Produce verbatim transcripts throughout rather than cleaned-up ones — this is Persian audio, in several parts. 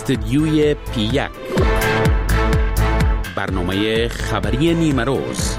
استدیوی پی یک، برنامه خبری نیمه روز.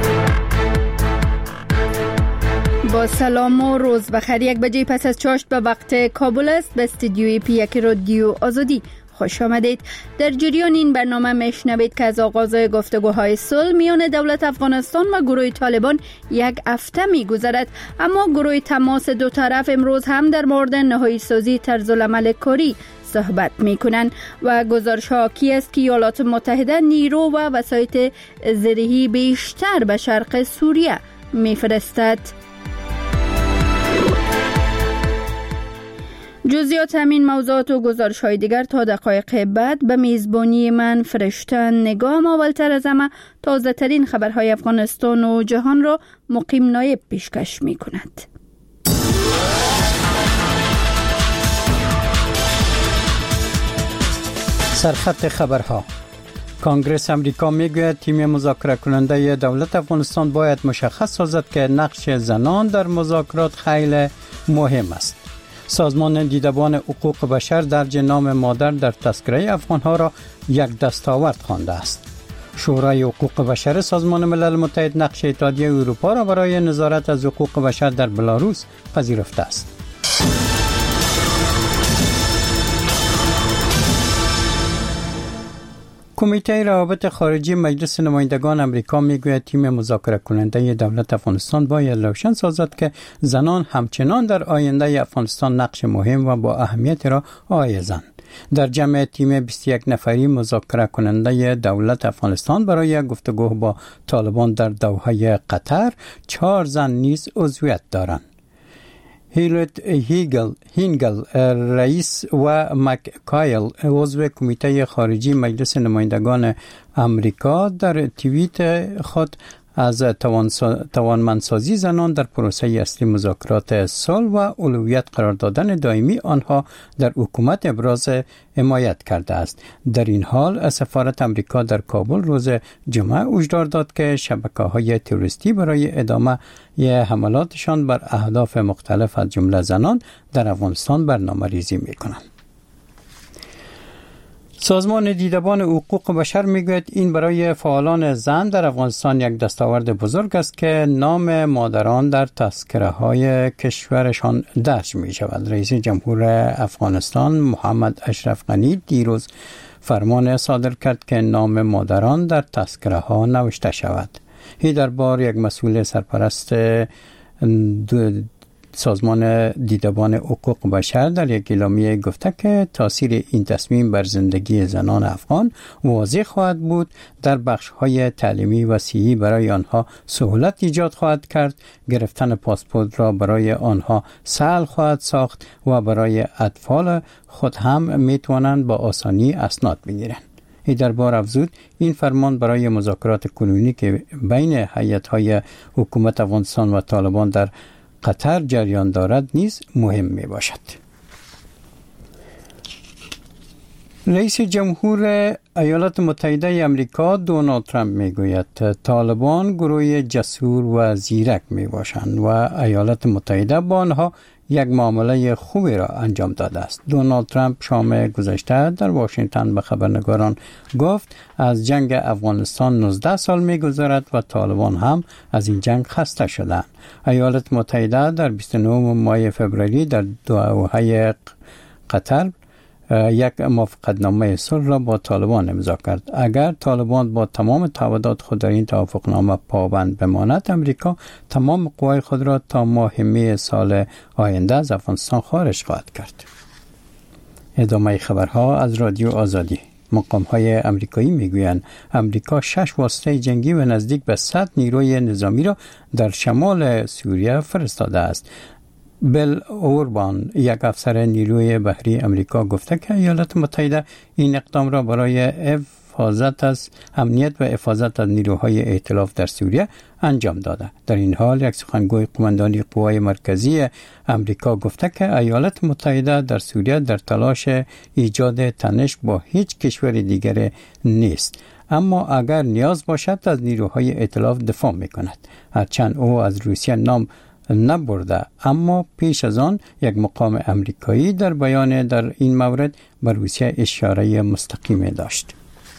با سلام و روز بخیر. یک بجه پس از چاشت به وقت کابل است. به استدیوی پی یک رادیو آزادی خوش آمدید. در جریان این برنامه میشنوید که از آغاز گفتگوهای صلح میان دولت افغانستان و گروه طالبان یک هفته میگذرد، اما گروه تماس دو طرف امروز هم در مورد نهایی سازی طرزالعمل کاری صحبت میکنند و گزارش حاکی است که ایالات متحده نیرو و وسایط زرهی بیشتر به شرق سوریه میفرستد. جزئیات همین موضوعات و گزارش های دیگر تا دقایق بعد به میزبانی من فرشتن نگام. اولتر از همه تازه ترین خبرهای افغانستان و جهان را مقیم نایب پیشکش می کند. سرخط خبرها. کنگره امریکا میگوید تیم مذاکره کننده دولت افغانستان باید مشخص سازد که نقش زنان در مذاکرات خیلی مهم است. سازمان دیدبان حقوق بشر درج نام مادر در تذکره افغانها را یک دستاورد خوانده است. شورای حقوق بشر سازمان ملل متحد نقش اتحادیه اروپا را برای نظارت از حقوق بشر در بلاروس پذیرفته است. کمیته روابط خارجی مجلس نمایندگان امریکا میگوید تیم مذاکره کننده دولت افغانستان باید روشن سازد که زنان همچنان در آینده افغانستان نقش مهم و با اهمیت را حائزند. در جمع تیم بیست و یک نفری مذاکره کننده دولت افغانستان برای گفتگو با طالبان در دوحه قطر چهار زن نیز عضویت دارند. هیلت هیگل هینگل رئیس و مککایل عضو کمیته خارجی مجلس نمایندگان امریکا در توییت خود از توانمندسازی زنان در پروسه اصلی مذاکرات صلح و اولویت قرار دادن دائمی آنها در حکومت ابراز حمایت کرده است. در این حال سفارت امریکا در کابل روز جمعه هشدار داد که شبکه‌های تروریستی برای ادامه حملاتشان بر اهداف مختلف از جمله زنان در افغانستان برنامه‌ریزی می‌کنند. سازمان دیدبان حقوق بشر میگوید این برای فعالان زن در افغانستان یک دستاورد بزرگ است که نام مادران در تذکره های کشورشان درج می شود. رئیس جمهور افغانستان محمد اشرف غنی دیروز فرمان صادر کرد که نام مادران در تذکره ها نوشته شود. این در بار یک مسئول سرپرست سازمان دیدبان حقوق بشر در یک اعلامیه گفته که تاثیر این تصمیم بر زندگی زنان افغان واضح خواهد بود. در بخش‌های تعلیمی و صحی برای آنها سهولت ایجاد خواهد کرد. گرفتن پاسپورت را برای آنها سهل خواهد ساخت و برای اطفال خود هم میتوانند با آسانی اسناد بگیرند. ای در بار افزود این فرمان برای مذاکرات کنونی که بین هیئت‌های حکومت افغانستان و طالبان در قطر جریان دارد نیز مهم می باشد. رئیس جمهور ایالات متحده آمریکا دونالد ترامپ می گوید طالبان گروه جسور و زیرک می باشند و ایالات متحده با آنها یک معامله خوبی را انجام داده است. دونالد ترامپ شام گذشته در واشنگتن به خبرنگاران گفت از جنگ افغانستان نوزده سال می‌گذرد و طالبان هم از این جنگ خسته شدند. ایالات متحده در بیست و نه ماه فوریه در دوحه قطر یک موافقتنامه صلح را با طالبان امضا کرد. اگر طالبان با تمام تعهدات خود در این توافقنامه پابند بماند، امریکا تمام قوای خود را تا ماه می سال آینده از افغانستان خارج خواهد کرد. ادامه خبرها از رادیو آزادی. مقام‌های آمریکایی میگویند امریکا شش واسطه جنگی و نزدیک به صد نیروی نظامی را در شمال سوریه فرستاده است. بل اوربان یک افسر نیروی بحری امریکا گفته که ایالات متحده این اقدام را برای حفاظت از امنیت و حفاظت از نیروهای ائتلاف در سوریه انجام داده. در این حال یک سخنگوی قماندانی قوای مرکزی امریکا گفته که ایالات متحده در سوریه در تلاش ایجاد تنش با هیچ کشور دیگر نیست، اما اگر نیاز باشد از نیروهای ائتلاف دفاع می‌کند. هرچند او از روسیه نام نبرده، اما پیش از آن یک مقام امریکایی در بیان در این مورد به روسیه اشاره مستقیم داشت.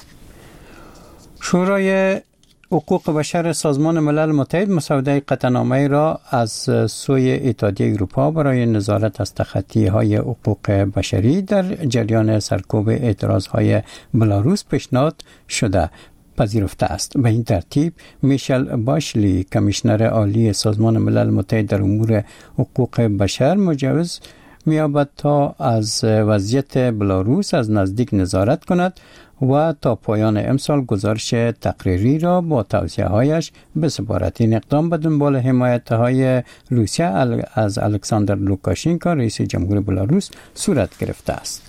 شورای حقوق بشر سازمان ملل متحد مسوده قطعنامه را از سوی اتحادیه اروپا برای نظارت از تخطی‌های حقوق بشری در جریان سرکوب اعتراض‌های بلاروس پیشنهاد شده پذیرفته است. به این ترتیب میشل باشلی کمیشنر عالی سازمان ملل متحد در امور حقوق بشر مجوز می‌یابد تا از وضعیت بلاروس از نزدیک نظارت کند و تا پایان امسال گزارش تقریری را با توصیه‌هایش بسپارد. این اقدام به دنبال حمایت‌های روسیه از الکساندر لوکاشنکو رئیس جمهور بلاروس صورت گرفته است.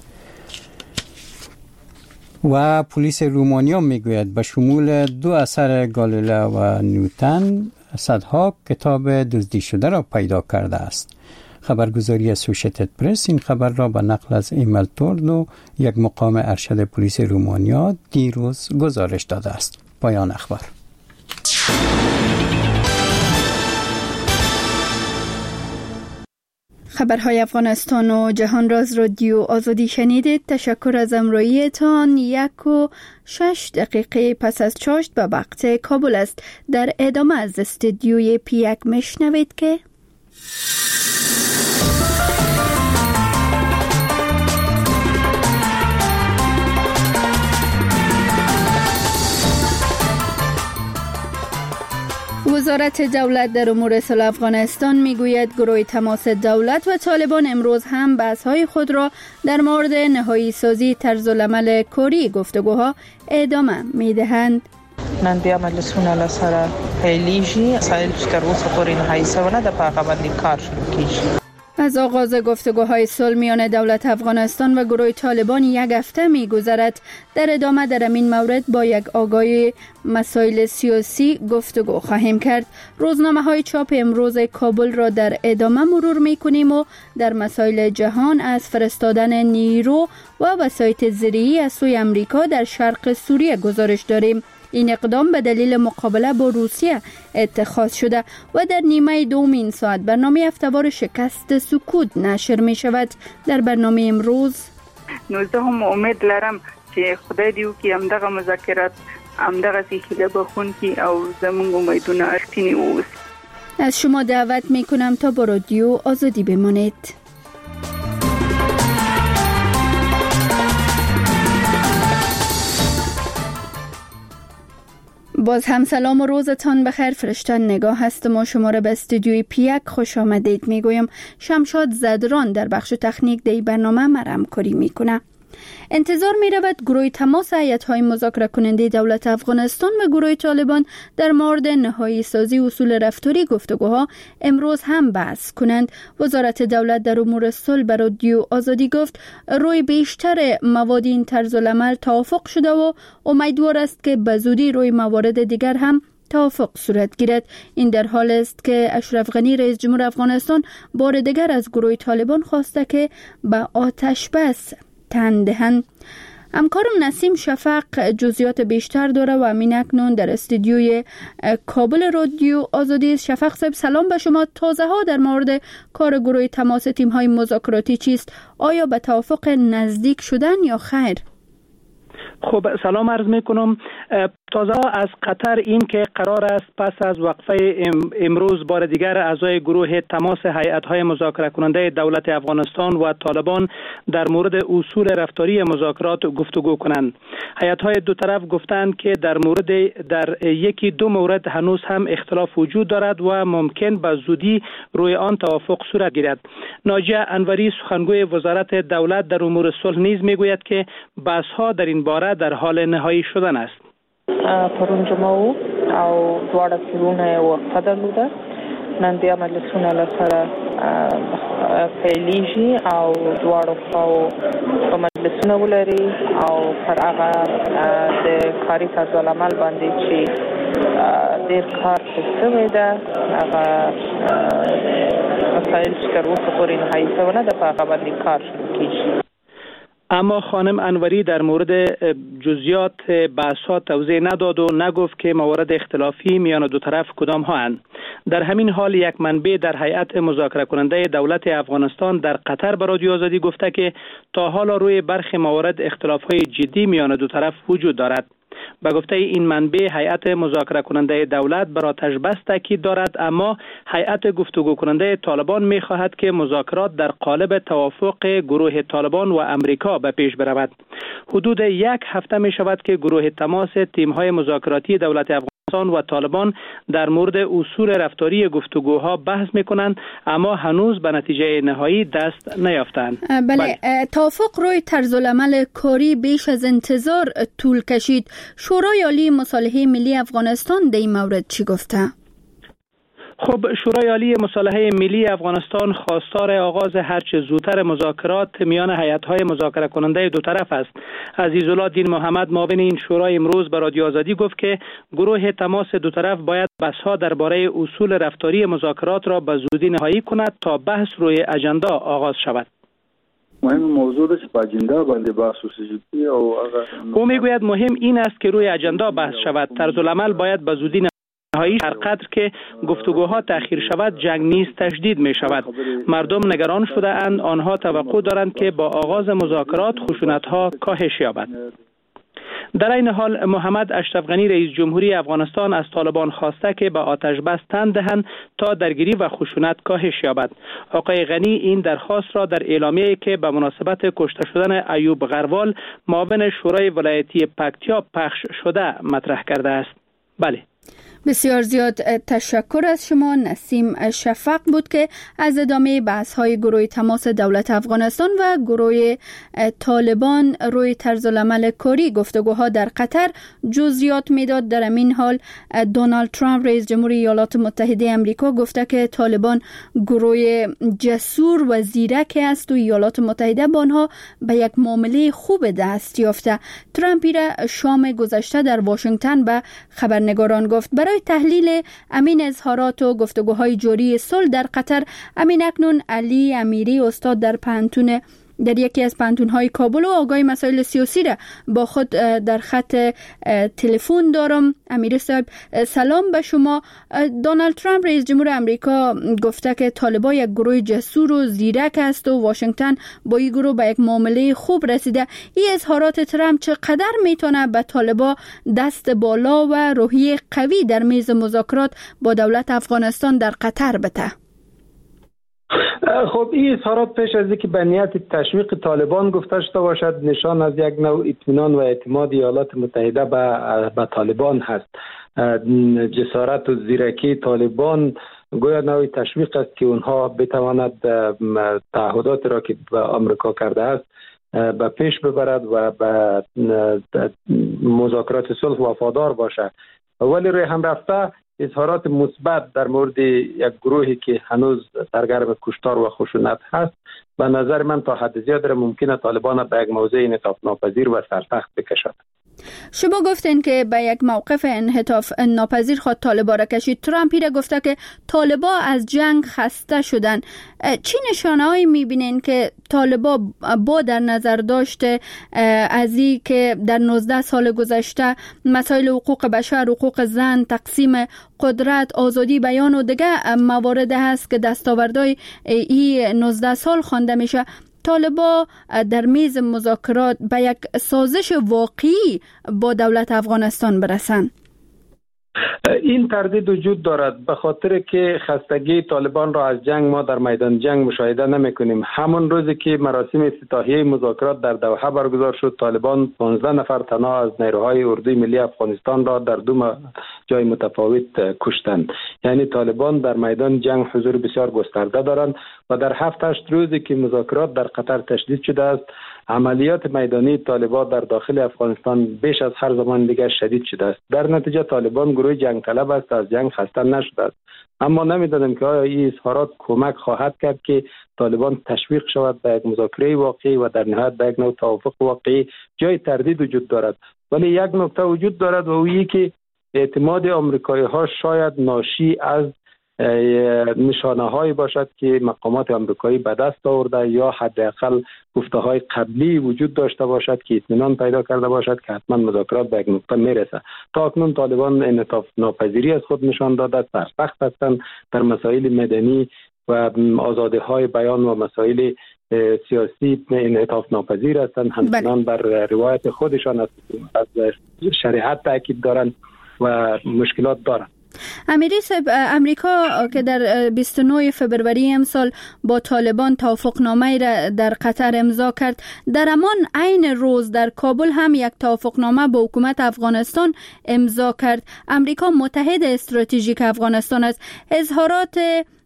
و پلیس رومانیا میگوید به شمول دو اثر گالیله و نیوتن صدها کتاب دزدی شده را پیدا کرده است. خبرگزاری اسوشیتد پرس این خبر را به نقل از ایمیل توردو یک مقام ارشد پلیس رومانیا دیروز گزارش داده است. پایان اخبار. خبرهای افغانستان و جهان را از رادیو آزادی شنیدید. تشکر از همراهیتان. یک و شش دقیقه پس از چاشت به وقت کابل است. در ادامه از استودیوی پیک میشنوید که وزارت دولت در امور صلح افغانستان میگوید گروه تماس دولت و طالبان امروز هم بحث‌های خود را در مورد نهایی سازی طرز العمل کوری گفتگوها ادامه میدهند. نن بیا مجلسونه لسره پیلیجی سایل چې تر اوسه پورې نهایی سوی نه ده، په هغه باندې کار شروع کیږي. از آغاز گفتگوهای صلح میان دولت افغانستان و گروه طالبان یک هفته می‌گذرد. در ادامه در این مورد با یک آگاهی مسائل سیاسی گفتگو خواهیم کرد. روزنامه‌های چاپ امروز کابل را در ادامه مرور می‌کنیم و در مسائل جهان از فرستادن نیرو و وسایط زیرئی از سوی امریکا در شرق سوریه گزارش داریم. این اقدام به دلیل مقابله با روسیه اتخاذ شده و در نیمه دوم این ساعت برنامه هفته‌وار شکست سکوت نشر می شود. در برنامه امروز نوزده هم امید لرم که خدای دیو که همدغه مذاکرات همدغه سیخیده بخون کی او زمون امیدونه ارتینی اوست. از شما دعوت می کنم تا با رادیو آزادی بمانید. باز هم سلام و روزتان بخیر. فرشتن نگاه هستم و شما را به استودیوی پیک خوش آمدید میگویم. شمشاد زدران در بخش تکنیک دی برنامه مرم کاری میکنه. انتظار می رود گروه تماس هیئت‌های مذاکره کننده دولت افغانستان و گروه طالبان در مورد نهایی سازی اصول رفتاری گفتگوها امروز هم بحث کنند. وزارت دولت در امور صلح به رادیو آزادی گفت روی بیشتر مواد این طرز العمل توافق شده و امیدوار است که به زودی روی موارد دیگر هم توافق صورت گیرد. این در حال است که اشرف غنی رئیس جمهور افغانستان بار دیگر از گروه طالبان خواسته که به آتش بس تن دهند. همکارم نسیم شفق جزئیات بیشتر داره و امین اکنون در استودیوی کابل رادیو آزادی. شفق صاحب سلام به شما. تازه ها در مورد کار گروه تماس تیم های مذاکراتی چیست؟ آیا به توافق نزدیک شدن یا خیر؟ خب سلام عرض میکنم. تازه از قطر این که قرار است پس از وقفه امروز بار دیگر اعضای گروه تماس هیئت‌های مذاکره کننده دولت افغانستان و طالبان در مورد اصول رفتاری مذاکرات گفتگو کنند. هیئت‌های دو طرف گفتند که در مورد در یکی دو مورد هنوز هم اختلاف وجود دارد و ممکن به زودی روی آن توافق صورت گیرد. ناجیه انوری سخنگوی وزارت دولت در امور صلح نیز میگوید که بحث‌ها در این باره در حال نهایی شدن است. پرون جمعه او دواړه سرونه وقفه درلوده. نن بیا مجلسونه لسره پیلیجی او دواړو خواو په مجلسونه ولري او پر هغه د کاري طرز العمل باندې چې ډېر کار شوی ده هغه مسایل چې تر اوسه پورې نهایي شوی نه ده په هغه باندې کار شروع کیږي. اما خانم انوری در مورد جزئیات بحث‌ها توضیح نداد و نگفت که موارد اختلافی میان دو طرف کدام ها اند. در همین حال یک منبع در هیئت مذاکره کننده دولت افغانستان در قطر به رادیو آزادی گفته که تا حالا روی برخی موارد اختلاف‌های جدی میان دو طرف وجود دارد. به گفته این منبع هیئت مذاکره کننده دولت بر آتش بس تاکید دارد، اما هیئت گفتگو کننده طالبان می خواهد که مذاکرات در قالب توافق گروه طالبان و امریکا به پیش برود. حدود یک هفته می شود که گروه تماس تیم‌های مذاکراتی دولت افغانستان و طالبان در مورد اصول رفتاری گفتگوها بحث میکنند، اما هنوز به نتیجه نهایی دست نیافتند. بله, بله. توافق روی طرز العمل کاری بیش از انتظار طول کشید. شورای عالی مصالحه ملی افغانستان در این مورد چی گفته؟ خب شورای عالی مصالحه ملی افغانستان خواستار آغاز هرچه زودتر مذاکرات میان هیئت‌های مذاکره کننده دو طرف است. عزیزالله دین محمد معاون این شورای امروز به رادیو آزادی گفت که گروه تماس دو طرف باید بحث‌ها درباره اصول رفتاری مذاکرات را به زودی نهایی کند تا بحث روی اجندا آغاز شود. مهم موضوع است که اجندا باندې بحث وشي او او میگوید مهم این است که روی اجندا بحث شود. طرز العمل باید به زودی نهایی هر قدر که گفتگوها تأخیر شود جنگ نیز تشدید می شود. مردم نگران شده اند، آنها توقع دارند که با آغاز مذاکرات خشونت‌ها کاهش یابد. در این حال محمد اشرف غنی رئیس جمهوری افغانستان از طالبان خواسته که به آتش بس تن دهند تا درگیری و خشونت کاهش یابد. آقای غنی این درخواست را در اعلامیه‌ای که به مناسبت کشته شدن ایوب غروال معاون شورای ولایتی پکتیا پخش شده مطرح کرده است. بله. بسیار زیاد تشکر از شما. نسیم شفق بود که از ادامه بحث‌های گروه تماس دولت افغانستان و گروه طالبان روی طرز العمل کاری گفتگوها در قطر جزئیات میداد. در این حال دونالد ترامپ رئیس جمهوری ایالات متحده آمریکا گفته که طالبان گروه جسور و زیرک است و ایالات متحده با آنها به یک معامله خوب دست یافته. ترامپ را شام گذشته در واشنگتن به خبرنگاران گفت. برای تحلیل امین اظهارات و گفتگوهای جاری صلح در قطر، امین اکنون علی امیری استاد در پانتون در یکی از پانتون‌های کابل و آگاه مسائل سیاسی را با خود در خط تلفن دارم. امیری صاحب سلام به شما. دونالد ترامپ رئیس جمهور آمریکا گفته که طالبان یک گروه جسور و زیرک است و واشنگتن با این گروه به یک معامله خوب رسیده. این اظهارات ترامپ چقدر میتونه به طالبان دست بالا و روحیه قوی در میز مذاکرات با دولت افغانستان در قطر بده؟ خب این اظهارات پیش از اینکه به نیت تشویق طالبان گفته شده باشد نشان از یک نوع اطمینان و اعتماد ایالات متحده به به طالبان هست. جسارت و زیرکی طالبان گویا نوع تشویق است که اونها بتواند تعهدات را که به آمریکا کرده است به پیش ببرد و به مذاکرات صلح وفادار باشد. ولی روی هم رفته اظهارات مثبت در مورد یک گروهی که هنوز سرگرم کشتار و خشونت هست به نظر من تا حد زیاد ممکنه طالبان به یک موضع انعطاف ناپذیر و سرسخت بکشد. شما گفتین که به یک موقف انعطاف ناپذیر خود طالبان را کشید. ترامپ را گفته که طالبان از جنگ خسته شدن. چی نشانه‌هایی می‌بینین که طالبان با در نظر داشته از این که در نوزده سال گذشته مسائل حقوق بشر، حقوق زن، تقسیم قدرت، آزادی بیان و دیگه موارد هست که دستاوردهای این نوزده سال خوانده میشه، طالبان در میز مذاکرات به یک سازش واقعی با دولت افغانستان برسند؟ این تردید وجود دارد به خاطر که خستگی طالبان را از جنگ ما در میدان جنگ مشاهده نمی کنیم. همون روزی که مراسم افتتاحیه مذاکرات در دوحه برگزار شد طالبان پانزده نفر تنها از نیروهای اردوی ملی افغانستان را در دو جای متفاوت کشتند. یعنی طالبان در میدان جنگ حضور بسیار گسترده دارند و در هفت هشت روزی که مذاکرات در قطر تشدید شده است عملیات میدانی طالبان در داخل افغانستان بیش از هر زمان دیگر شدید شده است. در نتیجه طالبان گروه جنگ طلب است، از جنگ خسته نشده است. اما نمیدانم که آیا این اظهارات کمک خواهد کرد که طالبان تشویق شود به یک مذاکره واقعی و در نهایت به یک نوع توافق واقعی. جای تردید وجود دارد، ولی یک نکته وجود دارد و اویی که اعتماد آمریکایی ها شاید ناشی از نشانه هایی باشد که مقامات آمریکایی به دست آورده یا حداقل گفته های قبلی وجود داشته باشد که اطمینان پیدا کرده باشد که حتما مذاکرات به یک نقطه میرسه. تا اکنون طالبان انعطاف ناپذیری از خود نشان داده، سرسخت هستند در مسائل مدنی و آزادی های بیان و مسائل سیاسی انعطاف ناپذیر هستند، همچنان بر روایت خودشان از شریعت تاکید دارند و مشکلات دارند. امیری صاحب، امریکا که در بیست و نه فبروری امسال با طالبان توافقنامه را در قطر امضا کرد، در همان عین روز در کابل هم یک توافقنامه با حکومت افغانستان امضا کرد. امریکا متحد استراتژیک افغانستان است. اظهارات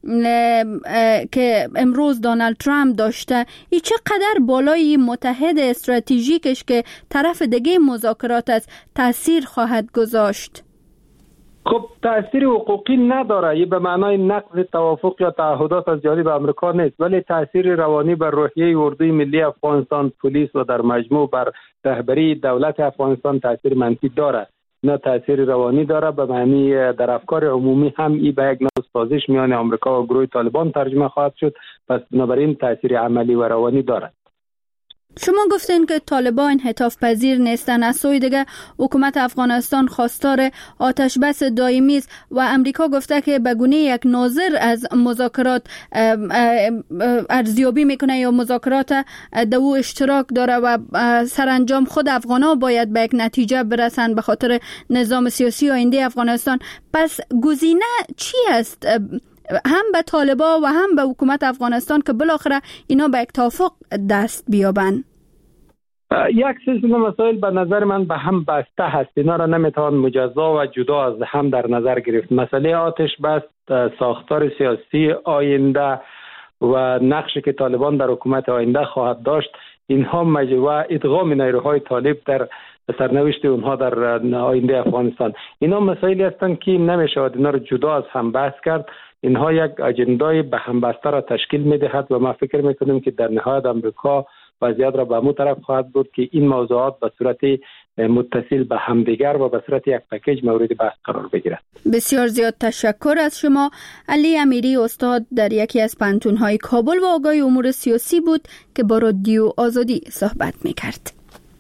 که امروز دونالد ترامپ داشته، این چقدر بالای متحد استراتژیکش که طرف دیگه مذاکرات است تاثیر خواهد گذاشت؟ خب تأثیر حقوقی نداره، یه به معنای نقض توافق یا تعهدات از جانب آمریکا نیست، ولی تأثیر روانی بر روحیه اردوی ملی افغانستان، پلیس و در مجموع بر رهبری دولت افغانستان تأثیر منفی داره. نه تأثیر روانی داره، به معنی در افکار عمومی هم ای به یک نوع سازش میان آمریکا و گروه طالبان ترجمه خواهد شد، پس بنابراین تأثیر عملی و روانی داره. شما گفتین که طالبان انعطاف پذیر نیستن، از سوی دیگه حکومت افغانستان خواستار آتش بس دائمی است و امریکا گفته که به گونه یک ناظر از مذاکرات ارزیابی میکنه یا مذاکرات در او اشتراک داره و سرانجام خود افغانا باید به یک نتیجه برسن به خاطر نظام سیاسی آینده افغانستان. پس گزینه چی است هم به طالبان و هم به حکومت افغانستان که بالاخره اینا به یک توافق دست بیابن؟ یک سلسله مسائل به نظر من به هم بسته هست، اینا را نمیتوان مجزا و جدا از هم در نظر گرفت. مسئله آتش بس، ساختار سیاسی آینده و نقشی که طالبان در حکومت آینده خواهد داشت، اینها مجموعه ادغام نیروهای طالب در سرنوشت اونها در آینده افغانستان، اینا مسائلی هستند که نمیشود اینا را جدا از هم بحث کرد. اینها یک اجندای به هم بسته را تشکیل میدهد و ما فکر میکنیم که در نهایت امریکا وضعیت را به همون طرف خواهد بود که این موضوعات به صورت متصل به همدیگر و به صورت یک پکیج مورد بحث قرار بگیرد. بسیار زیاد تشکر از شما. علی امیری استاد در یکی از پانتون‌های کابل و آگاه امور سیاسی بود که با رادیو آزادی صحبت میکرد.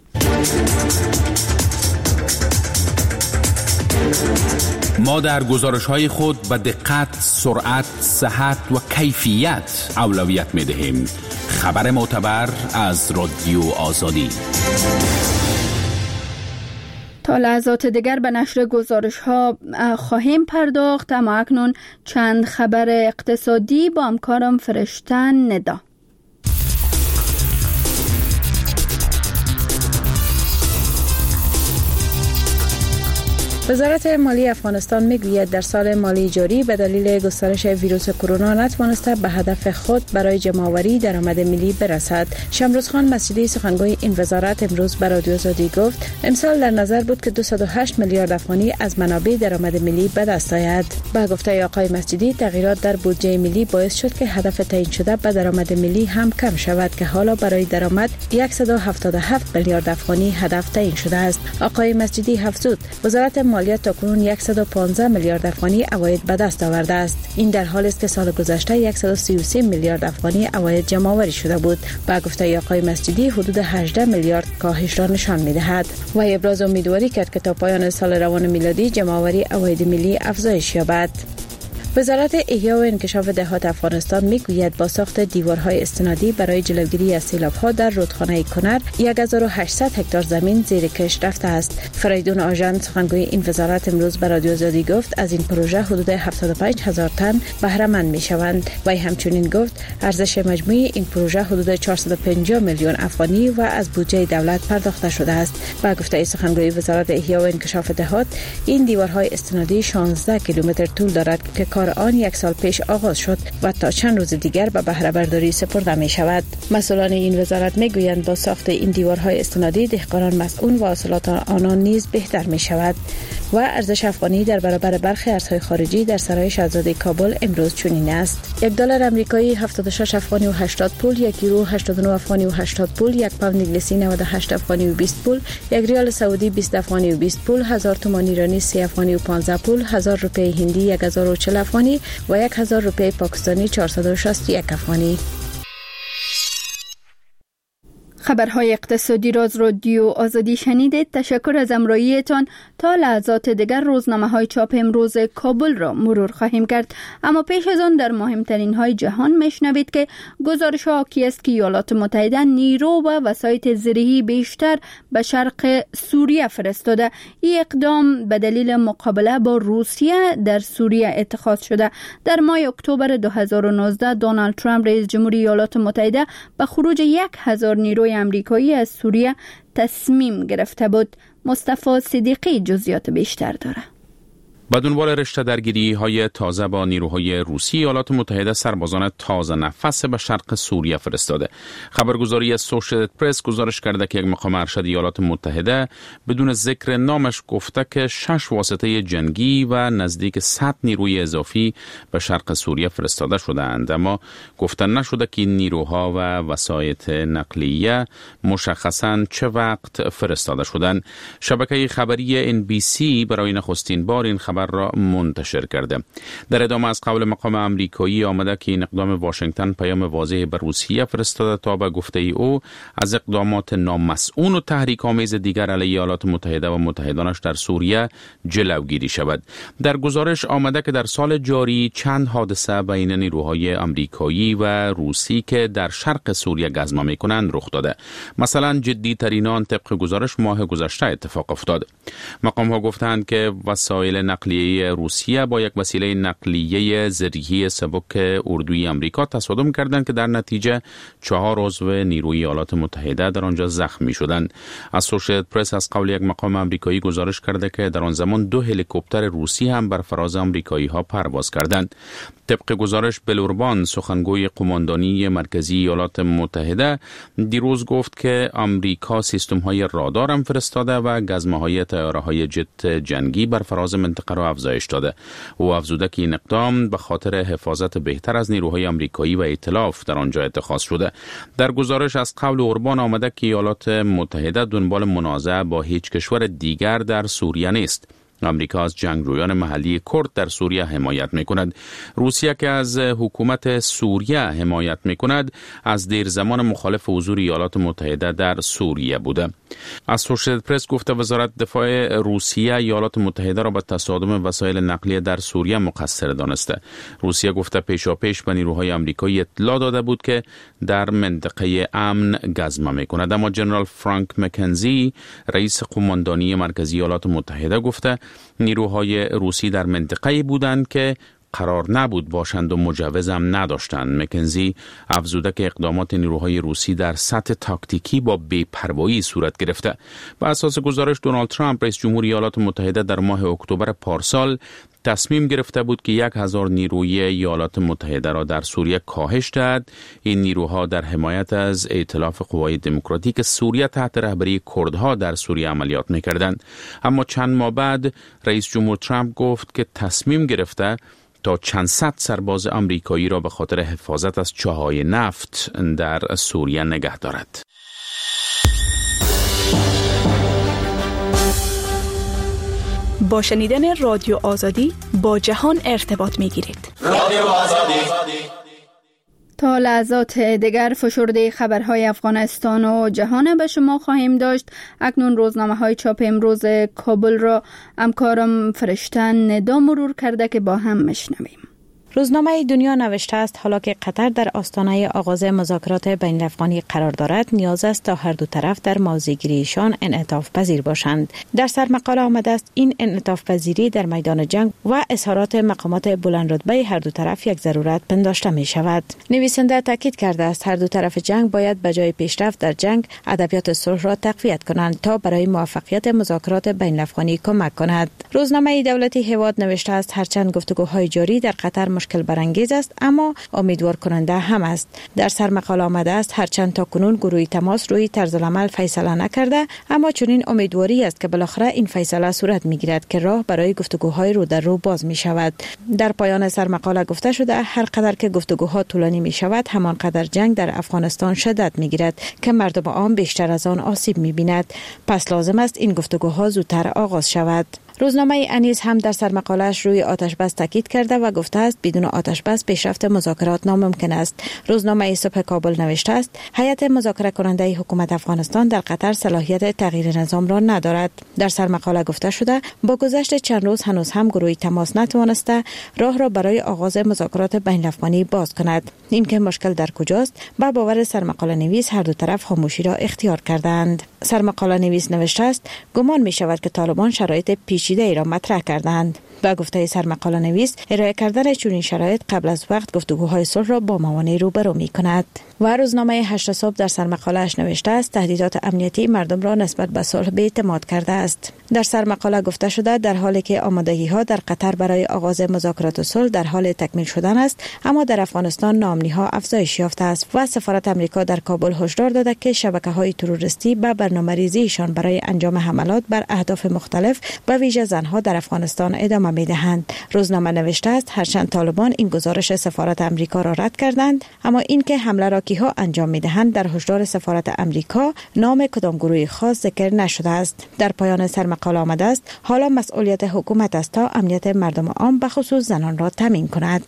ما در گزارش‌های خود به دقت، سرعت، صحت و کیفیت اولویت می‌دهیم. خبر معتبر از رادیو آزادی. تا لحظات دیگر به نشر گزارش‌ها خواهیم پرداخت، اما اکنون چند خبر اقتصادی با همکارم فرشتن ندا. وزارت مالی افغانستان میگوید در سال مالی جاری به دلیل گسترش ویروس کرونا نتوانسته به هدف خود برای جمع‌آوری درآمد ملی برسد. شمروز خان مسجدی سخنگوی این وزارت امروز به رادیو آزادی گفت امسال در نظر بود که دویست و هشت میلیارد افغانی از منابع درآمد ملی به دست آید. با گفته آقای مسجدی تغییرات در بودجه ملی باعث شد که هدف تعیین شده به درآمد ملی هم کم شود که حالا برای درآمد صد و هفتاد و هفت میلیارد افغانی هدف تعیین شده است. آقای مسجدی افزود وزارت مالیات تاکنون صد و پانزده میلیارد افغانی عواید به دست آورده است. این در حالی است که سال گذشته صد و سی و سه میلیارد افغانی عواید جمع آوری شده بود. با گفته آقای مسجدی حدود هجده میلیارد کاهش را نشان می‌دهد و ابراز امیدواری کرد که تا پایان سال روان میلادی جمع آوری عواید ملی افزایش یابد. وزارت احیا و انکشاف دهات افغانستان میگوید با ساخت دیوارهای استنادی برای جلوگیری از سیلاب‌ها در رودخانه کنر هزار و هشتصد هکتار زمین زیر کشت رفته است. فریدون آژان سخنگوی این وزارت امروز به رادیو آزادی گفت از این پروژه حدود هفتاد و پنج هزار تن بهره مند میشوند و همچنین گفت ارزش مجموعی این پروژه حدود چهارصد و پنجاه میلیون افغانی و از بودجه دولت پرداخته شده است. با گفته سخنگوی وزارت احیا و انکشاف دهات این دیوارهای استنادی شانزده کیلومتر طول دارد که کار آن یک سال پیش آغاز شد و تا چند روز دیگر به بهره برداری سپرده می شود. مسئولان این وزارت می گویند با ساخت این دیوارهای استنادی دهقانان مسئول و حاصلات آنان نیز بهتر می شود. و ارزش افغانی در برابر برخی ارزهای خارجی در سرای شاهزاده کابل امروز چنین است: یک دلار آمریکایی هفتاد و شش افغانی و هشتاد پول، یک یورو هشتاد و نه افغانی و هشتاد پول، یک پوند انگلیسی نود و هشت افغانی و بیست پول، یک ریال سعودی بیست افغانی و بیست پول، هزار تومان ایرانی سی افغانی و پانزده پول، هزار روپیه هندی یک هزار و چهل افغانی و یک هزار روپیه پاکستانی چهارصد و شصت و یک افغانی. خبرهای اقتصادی را از رادیو آزادی شنیدید. تشکر از همراهیتان. تا لحظات دیگر روزنامه های چاپ امروز کابل را مرور خواهیم کرد، اما پیش از آن در مهمترین های جهان میشنوید که گزارش ها حاکی است که ایالات متحده نیرو و وسایط زرعی بیشتر به شرق سوریه فرستاده. این اقدام به دلیل مقابله با روسیه در سوریه اتخاذ شده. در ماه اکتبر دو هزار و نوزده دونالد ترامپ رئیس جمهوری ایالات متحده به خروج یک هزار نیروی امریکایی از سوریه تصمیم گرفته بود. مصطفی صدیقی جزئیات بیشتر داره. به دنبال رشته درگیری های تازه با نیروهای روسی، ایالات متحده سربازان تازه نفس به شرق سوریه فرستاده. خبرگزاری اسوشییتد پرس گزارش کرده که یک مقام ارشد ایالات متحده بدون ذکر نامش گفته که شش واسطه جنگی و نزدیک صد نیروی اضافی به شرق سوریه فرستاده شدند، اما گفته نشده که این نیروها و وسایط نقلیه مشخصاً چه وقت فرستاده شدند. شبکه خبری ان بی سی برای نخستین بار این خبر را منتشر کرده. در ادامه از قول مقام امریکایی آمده که این اقدام واشنگتن پیام واضح به روسیه فرستاده تا به گفته ای او از اقدامات نامسئول و تحریک‌آمیز دیگر علیه ایالات متحده و متحدانش در سوریه جلوگیری شود. در گزارش آمده که در سال جاری چند حادثه بین نیروهای امریکایی و روسی که در شرق سوریه گزمه می‌کنند رخ داده. مثلا جدی ترین آن طبق گزارش ماه گذشته اتفاق افتاد. مقام ها گفتند که وسایل نقلیه روسیه با یک وسیله نقلیه زرعی سبک اردوی امریکا تصادم کردند که در نتیجه چهار عضو نیروی ایالات متحده در آنجا زخمی شدند. اسوشییتد پرس از قول یک مقام امریکایی گزارش کرده که در آن زمان دو هلیکوپتر روسی هم بر فراز امریکایی ها پرواز کردند. طبق گزارش بلوربان سخنگوی قماندانی مرکزی ایالات متحده دیروز گفت که امریکا سیستم های رادار هم فرستاده و گزمه های طیاره های جت جنگی بر فراز منطقه را افزایش داده. او افزوده که این اقدام به خاطر حفاظت بهتر از نیروهای امریکایی و ائتلاف در آنجا اتخاذ شده. در گزارش از قول اوربان آمده که ایالات متحده دنبال منازعه با هیچ کشور دیگر در سوریه نیست. امریکا از جنگجویان محلی کرد در سوریه حمایت می‌کند. روسیه که از حکومت سوریه حمایت می‌کند از دیر زمان مخالف حضور ایالات متحده در سوریه بوده. اسوشییتد پرس گفته وزارت دفاع روسیه ایالات متحده را به تصادم وسایل نقلیه در سوریه مقصر دانسته. روسیه گفته پیشاپیش به نیروهای آمریکایی اطلاع داده بود که در منطقه امن گزمه می‌کند، اما جنرال فرانک مکنزی رئیس قماندانی مرکزی ایالات متحده گفته نیروهای روسی در منطقه‌ای بودند که قرار نبود باشند و مجوز هم نداشتند. مکنزی افزوده که اقدامات نیروهای روسی در سطح تاکتیکی با بی‌پروایی صورت گرفته. بر اساس گزارش دونالد ترامپ رئیس جمهوری ایالات متحده در ماه اکتبر پارسال تصمیم گرفته بود که یک هزار نیروی ایالات متحده را در سوریه کاهش دهد. این نیروها در حمایت از ائتلاف قوای دموکراتیک سوریه تحت رهبری کردها در سوریه عملیات می‌کردند. اما چند ماه بعد رئیس جمهور ترامپ گفت که تصمیم گرفته تا چند صد سرباز آمریکایی را به خاطر حفاظت از چاهای نفت در سوریه نگه دارد. با شنیدن رادیو آزادی با جهان ارتباط می‌گیرید. رادیو آزادی. تا لحظات دیگر فشرده خبرهای افغانستان و جهان به شما خواهیم داشت. اکنون روزنامه های چاپ امروز کابل را همکارم فرشتن ندا مرور کرده که با هم میشنویم. روزنامه دنیا نوشته است حالا که قطر در آستانه آغاز مذاکرات بین الافغانی قرار دارد، نیاز است تا هر دو طرف در موضع‌گیریشان انعطاف پذیر باشند. در سرمقاله آمده است این انعطاف پذیری در میدان جنگ و اظهارات مقامات بلند رتبه هر دو طرف یک ضرورت پنداشته می شود. نویسنده تاکید کرده است هر دو طرف جنگ باید به جای پیشرفت در جنگ ادبیات صلح را تقویت کنند تا برای موفقیت مذاکرات بین الافغانی کمک کند. روزنامه دولتی هواد نوشته است هرچند گفتگوهای جاری در قطر مشکل برانگیز است اما امیدوار کننده هم است. در سر مقاله آمده است هرچند تا کنون گروه تماس روی طرز العمل فیصله نکرده، اما چنین امیدواری است که بالاخره این فیصله صورت میگیرد که راه برای گفتگوهای رو در رو باز می شود. در پایان سر مقاله گفته شده هر قدر که گفتگوها طولانی می شود همان قدر جنگ در افغانستان شدت می گیرد که مردم عام بیشتر از آن آسیب می بیند. پس لازم است این گفتگوها زودتر آغاز شود. روزنامه انیس هم در سرمقاله‌اش روی آتش بس تاکید کرده و گفته است بدون آتش بس پیشرفت مذاکرات ناممکن است. روزنامه صبح کابل نوشته است هیئت مذاکره کننده حکومت افغانستان در قطر صلاحیت تغییر نظام را ندارد. در سرمقاله گفته شده با گذشت چند روز هنوز هم گروه تماس نتوانسته راه را برای آغاز مذاکرات بین الافغانی باز کند. این که مشکل در کجاست؟ با باور سرمقاله نویس هر دو طرف خاموشی را اختیار کردند. سرمقاله نویس نوشته است گمان می شود که طالبان شرایط پیچیده ای را مطرح کردند. با گفته سرمقاله نویس ارائه کردن چنین شرایط قبل از وقت گفتگوهای صلح را با موانع روبرو می کند. و روزنامه هشت صبح در سرمقاله‌اش نوشته است تهدیدات امنیتی مردم را نسبت به صلح بی‌اعتماد کرده است. در سرمقاله گفته شده در حالی که آمادگی ها در قطر برای آغاز مذاکرات صلح در حال تکمیل شدن است، اما در افغانستان ناامنی ها افزایش یافته است و سفارت آمریکا در کابل هشدار داده که شبکه‌های تروریستی به برنامه‌ریزیشان برای انجام حملات بر اهداف مختلف به ویژه زنها در افغانستان ادامه می‌دهند. روزنامه نوشته است هرچند طالبان این گزارش سفارت آمریکا را رد کردند، اما اینکه حمله را کیها انجام می‌دهند در هشدار سفارت آمریکا نام کدام گروه خاص ذکر نشده است. در پایان سرمقاله آمده است حالا مسئولیت حکومت است تا امنیت مردم عام به خصوص زنان را تامین کند.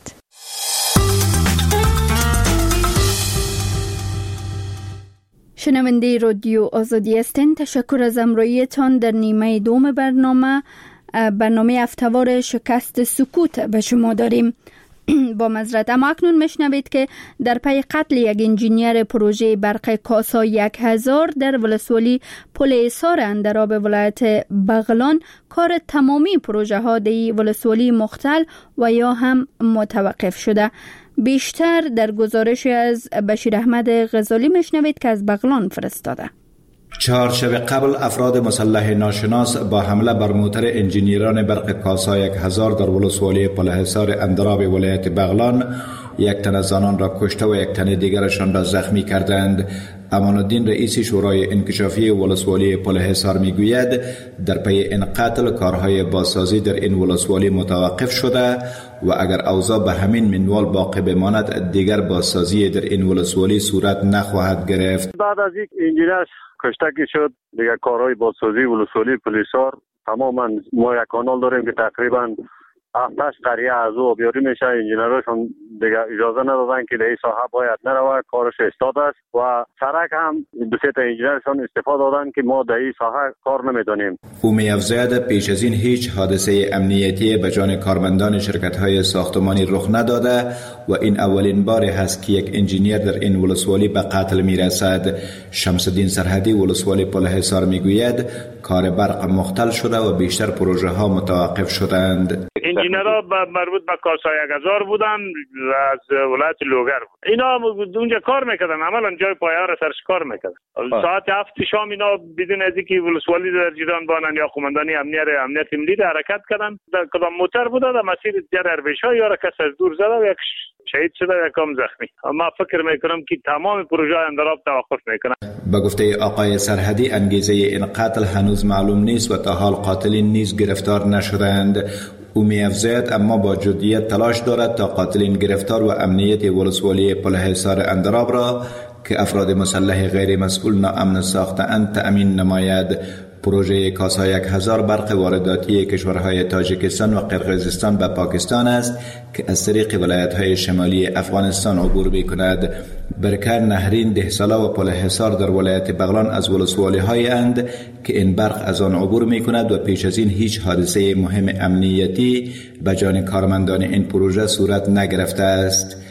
شنونده رادیو آزادی هستین. تشکر از همراهیتان در نیمه دوم برنامه برنامه هفته‌وار شکست سکوت به شما داریم. با معذرت، اما اکنون میشنوید که در پی قتل یک انجینیر پروژه برق کاسا یک هزار در ولسوالی پل ایسار اندراب ولایت بغلان کار تمامی پروژه ها در ولسوالی مختل و یا هم متوقف شده. بیشتر در گزارش از بشیر احمد غزالی میشنوید که از بغلان فرستاده. چهار شب قبل افراد مسلح ناشناس با حمله بر موتر انجینیران برق کاسا یک هزار در ولسوالی پلحصار اندراب ولایت بغلان یک تن از آنان را کشته و یک تن دیگرشان را زخمی کردند. امان الدین رئیس شورای انکشافی ولسوالی پلحصار میگوید در پی این قتل کارهای بازسازی در این ولسوالی متوقف شده و اگر اوضاع به همین منوال باقی بماند دیگر بازسازی در این ولسوالی صورت نخواهد گرفت. بعد از یک انجینر کشته شد دیگه کارهای بازسازی ولسوالی پلحصار تماما ما یک کانال داریم که تقریبا هفتش قریه از او آبیاری میشه. انجینراشون دیگه اجازه ندادن که در این ساحه باید نروه، کارش استاد است و سرک هم دو سه تا انجینرشون استفاده دادن که ما در این ساحه کار نمیدونیم. او می‌افزاید پیش از این هیچ حادثه امنیتی به جان کارمندان شرکت‌های ساختمانی رخ نداده و این اولین بار هست که یک انجینیر در این ولسوالی به قتل میرسد. شمس الدین سرحدی ولسوالی پلحصار میگوید کار برق مختل شده و بیشتر پروژه ها متوقف شدند. انجینرها مربوط به کاسا یک هزار بودن از ولایت لوگر بود. اینا اونجا کار میکردن، عملا جای پایه را سرش کار میکردن. ساعت هفت شام اینا بدون از اینکه ولسوالی در جریان بانن یا قماندانی امنیت امنیت ملی حرکت کردن. در کدام موتر بود در مسیر جربشا یا را کس از دور زده و یک شهید شده و یکم زخمی. ما فکر میکنم که تمام پروژه اندراب توقف میکنه. با گفته آقای سرحدی انگیزه این قتل هنوز معلوم نیست و تا حال قاتلین نیز گرفتار نشدند. او می‌افزاید اما با جدیت تلاش دارد تا قاتلین گرفتار و امنیت ولسوالی پلحصار اندراب را که افراد مسلح غیر مسئول ناامن ساخته‌اند تأمین نماید. پروژه کاسا یک هزار برق وارداتی کشورهای تاجیکستان و قرقیزستان به پاکستان است که از طریق ولایت‌های شمالی افغانستان عبور می‌کند. برکر، نهرین، دهساله و پلحصار در ولایت بغلان از ولسوالی‌هایی اند که این برق از آن عبور می‌کند و پیش از این هیچ حادثه مهم امنیتی به جان کارمندان این پروژه صورت نگرفته است.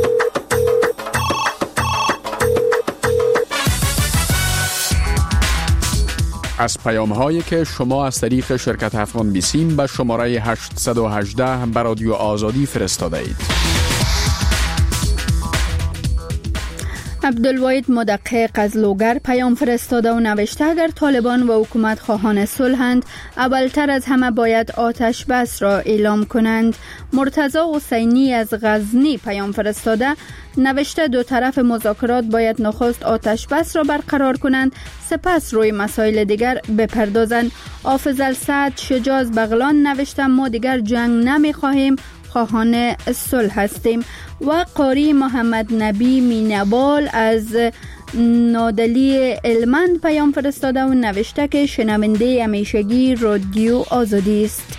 از پیام هایی که شما از طریق شرکت افغان بیسیم به شماره هشت یک هشت به رادیو آزادی فرستاده اید. عبدالواحد مدقق از لوگر پیام فرستاده و نوشته اگر طالبان و حکومت خواهان صلحند اولتر از همه باید آتش بس را اعلام کنند. مرتضی حسینی از غزنی پیام فرستاده نوشته دو طرف مذاکرات باید نخست آتش بس را برقرار کنند سپس روی مسائل دیگر بپردازند. حافظ السعد شجاع از بغلان نوشته ما دیگر جنگ نمی خواهیم، خواهان صلح هستیم. و قاری محمد نبی مینوال از نادلی علمند پیام فرستاده و نوشته که شنونده همیشگی رادیو آزادی است.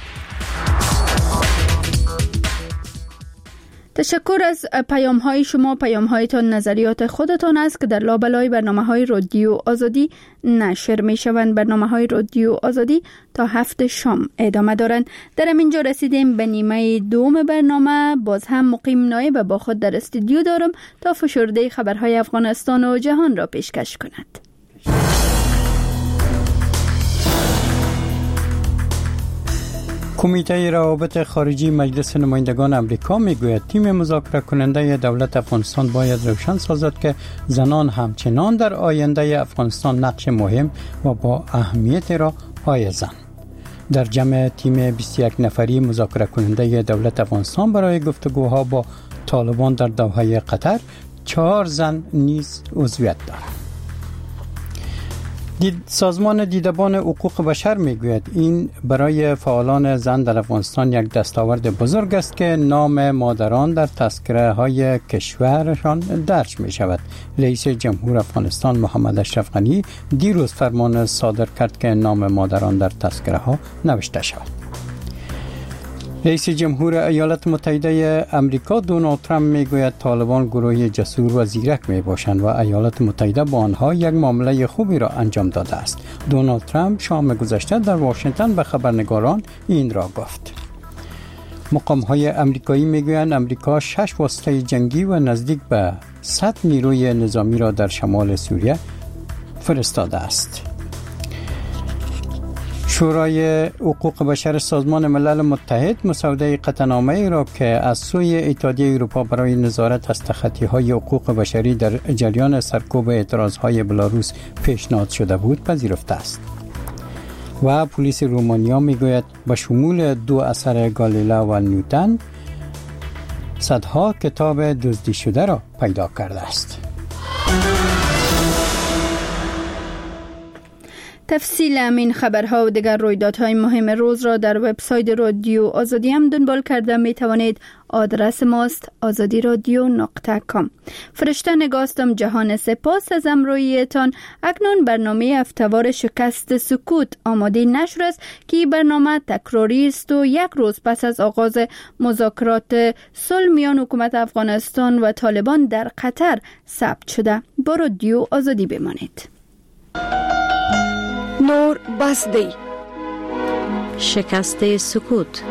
تشکر از پیام های شما. پیام هایتان نظریات خودتان است که در لابلای برنامه های رادیو آزادی نشر می شوند. برنامه های رادیو آزادی تا هفت شام ادامه دارند. در اینجا رسیدیم به نیمه دوم برنامه. باز هم مقیم نایب با خود در استودیو دارم تا فشرده خبرهای افغانستان و جهان را پیشکش کند. کمیته روابط خارجی مجلس نمایندگان امریکا میگوید تیم مذاکره کننده دولت افغانستان باید روشن سازد که زنان همچنان در آینده افغانستان نقش مهم و با اهمیت را حائزند. در جمع تیم بیست و یک نفری مذاکره کننده دولت افغانستان برای گفتگوها با طالبان در دوحه قطر چهار زن نیز عضویت دارند. دید سازمان دیدبان حقوق بشر میگوید این برای فعالان زن در افغانستان یک دستاورد بزرگ است که نام مادران در تذکره های کشورشان درج می شود. رئیس جمهور افغانستان محمد اشرف غنی دیروز فرمان صادر کرد که نام مادران در تذکره ها نوشته شود. رئیس جمهور ایالات متحده امریکا دونالد ترامپ میگوید طالبان گروهی جسور و زیرک می باشند و ایالات متحده با آنها یک معامله خوبی را انجام داده است. دونالد ترامپ شام گذشته در واشنگتن به خبرنگاران این را گفت. مقام های امریکایی میگویند امریکا شش واسطه جنگی و نزدیک به صد نیروی نظامی را در شمال سوریه فرستاده است. شورای حقوق بشر سازمان ملل متحد مسوده قطعنامه‌ای را که از سوی اتحادیه اروپا برای نظارت از تخطی‌های حقوق بشری در جریان سرکوب اعتراض‌های بلاروس پیشنهاد شده بود پذیرفته است. و پلیس رومانیا میگوید به شمول دو اثر گالیله و نیوتن صدها کتاب دزدی شده را پیدا کرده است. تفصیل همین خبرها و دیگر رویدادهای مهم روز را در وبسایت رادیو آزادی هم دنبال کرده می توانید. آدرس ماست آزادی رادیو نقطه کام. فرشته نگاستم جهان سپاس از امرویتان. اکنون برنامه هفته‌وار شکست سکوت آماده نشر است که برنامه تکراری است و یک روز پس از آغاز مذاکرات صلح میان حکومت افغانستان و طالبان در قطر ثبت شده. با رادیو آزادی بمانید. نور بسدی شکست سکوت.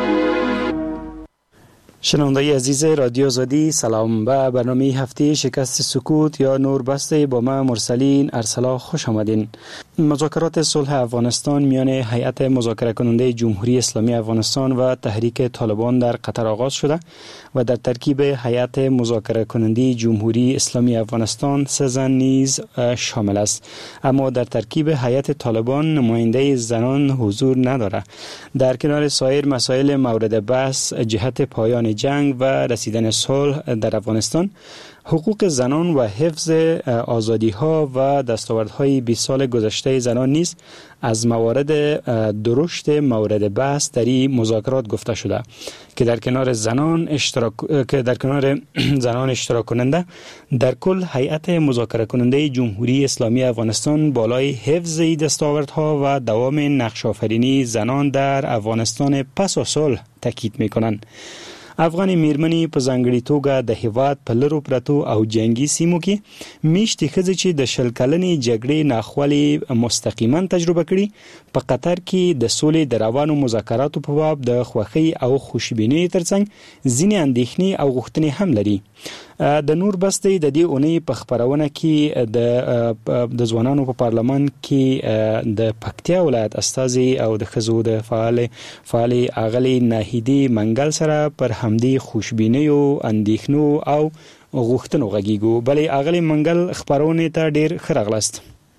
شنوندگان عزیز رادیو آزادی سلام. به برنامه هفته شکست سکوت یا نور بسته با من مرسلین ارسلا خوش آمدین. مذاکرات صلح افغانستان میان هیئت مذاکره کننده جمهوری اسلامی افغانستان و تحریک طالبان در قطر آغاز شده و در ترکیب هیئت مذاکره کننده جمهوری اسلامی افغانستان سه زن نیز شامل است، اما در ترکیب هیئت طالبان نماینده زنان حضور ندارد. در کنار سایر مسائل مورد بحث جهت پایان جنگ و رسیدن صلح در افغانستان، حقوق زنان و حفظ آزادی ها و دستاوردهای بیست سال گذشته زنان نیز از موارد درشت مورد بحث در این مذاکرات گفته شده که در کنار زنان اشتراک که در کنار زنان اشتراک کننده در کل هیئت مذاکره کننده جمهوری اسلامی افغانستان بالای حفظ دستاوردها و دوام نقش آفرینی زنان در افغانستان پس از صلح تاکید می‌کنند. افغان میرمنې په ځانګړي توګه د هیواد په لرو پرتو او جنگي سیمو کې میشتې ښځې چې د شل کلنې جګړې ناخوالې مستقیما تجربه کړي په قطر کې د سولې د روانو مذاکراتو په باب د خوښۍ او خوشبینۍ ترڅنګ ځینې اندېښنې او غوښتنې هم لري. د نور بستې د دې اونۍ په خبرونه کې د د ځوانانو په پارلمان کې د پکتیا ولایت استازي او د ښځو د فعال فعال اغلي ناهیدي منګل سره پر همدې خوشبینۍ او اندېښنو او غوښتنو غږیږو. بلې اغلی منګل خبرونه ته ډیر ښه راغلاست.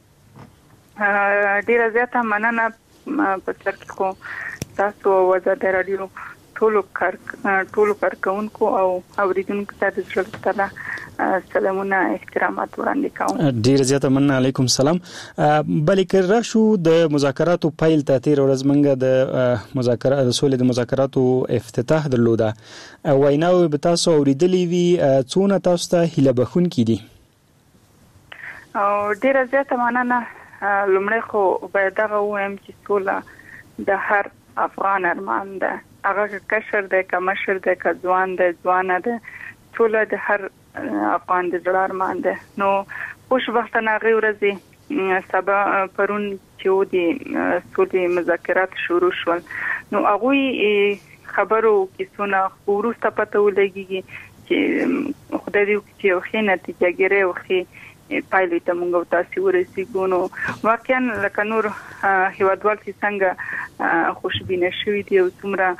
ډیره زیاته مننه په سر کې خو تاسو وزارت رادیو ټولو کار ټولو کارکونکو او اوریدونکو ته د زړه ستنه سلامونه احترامات وړاندې کوم. ډیر زیاته مننه. علیکم سلام. بلې کړه شو د مذاکراتو پیل ته تیر ورځ منګه د مذاکرات د سولې د مذاکراتو افتتاح درلوده. ویناوي به تاسو اوریدلې وي، څونه تاسو ته هیله بخونکې دي؟ او ډیر زیاته مننه. لومړی خو باید دغه وایم چې سوله د هر افغان ارمان ده، هغه کشر ده که مشر ده که ځوان ده ځوانه ده، سوله د هر افغان د زړه ارمان ده. نو خوشبختانه هغې ورځې سبا پرون چې و د سولې مذاکرات شروع شول، نو هغوی خبرو کیسونه وروسته پته ولګېږي چې خدای دې وکړي چې یو ښې نتیجه ګیرۍ او ښې پایلې ته موږ او تاسو ورسېږو. نو واقعا لکه نور هیوادوال چې څنګه خوشبینه شوي دي او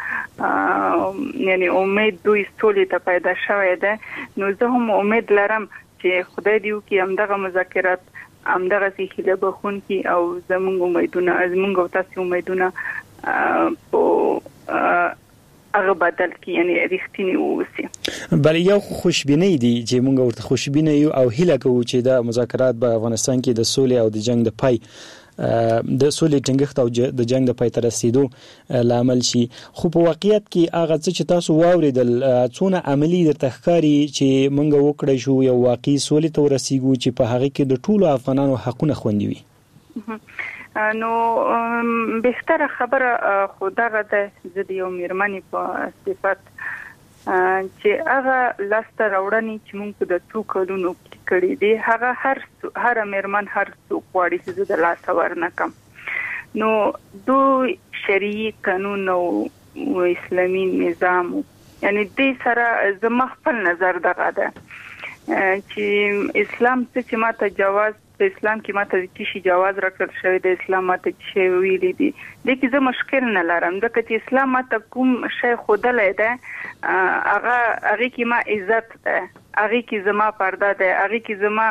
څومره یعنی امید دوی سولې ته پیدا شوی ده، نو زه هم امید لرم چې خدای دې وکړي همدغه مذاکرات همدغسې هیله بخونکي او زموږ امیدونه زموږ او تاسو امیدونه په هغه بدل کی یعنی رښتینی اوسي. بل یو خوشبینی دي چې موږ ورته خوشبینه یو او هیله کوو چې د مذاکرات په افغانستان کې د سولې او د جنگ د پای د سولې ټینګښت او د جنگ د پای ته رسیدو لامل شي. خو په واقعیت کې هغه څه چې تاسو واوریدل څونه عملی درته ښکاري چې موږ وکړی شو یو واقعي سولې ته ورسیږو چې په هغه کې د ټولو افغانانو حقونه خوندي وي؟ نو بهتره خبره خو دغه ده، زه د یو میرمنې په صفت چې هغه لاسته راوړنې چې موږ په د څو کلونو کې کړي دي هغه هر هر میرمن هر څوک غواړي چې زه د لاسه ورنکم. نو دوی شرعي قانون او اسلامي نظام یعنی دې سره زما خپل نظر دغه ده چې اسلام څه چې ماته جواز په اسلام کې ماته د چی جواز راکړل شوی د اسلام ماته چې ویلي دي د کې زه مشکل نه لرم، ځکه چې اسلام ماته کوم شی خودلې ده هغه هغه کې ما عزت ده، هغه کې زما پرده ده، هغه کې زما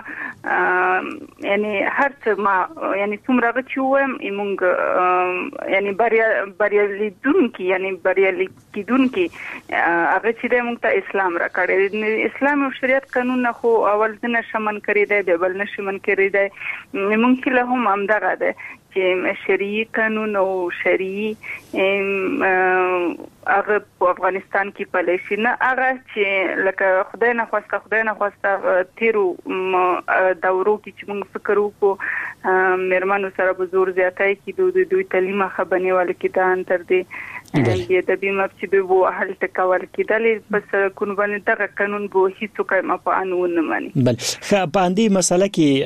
یعنی هر څه ما یعنی څومره چې وایم موږ یعنی بریا بریا لیدونکي یعنی بریا لیدونکي هغه چې د موږ ته اسلام راکړی. اسلام او شریعت قانون خو اول ځنه شمن کړی دی به بل نشمن کړی دی. ممکن له هم همدغه ده چې شرعي قانون او شرعي هغه په افغانستان کې پلی شي، نه هغه چې لکه خدای نه خواسته خدای نه خواسته تیرو دورو کې چې موږ فکر وکړو میرمنو سره به زور زیاتی کې دوی تعلیم خبرنې ول کې دا انتر دی د دې مفتی به وو حل تکول کېدل بس کون باندې دغه قانون به هیڅ کومه په انون نه مانی. بل خ په اندې مسله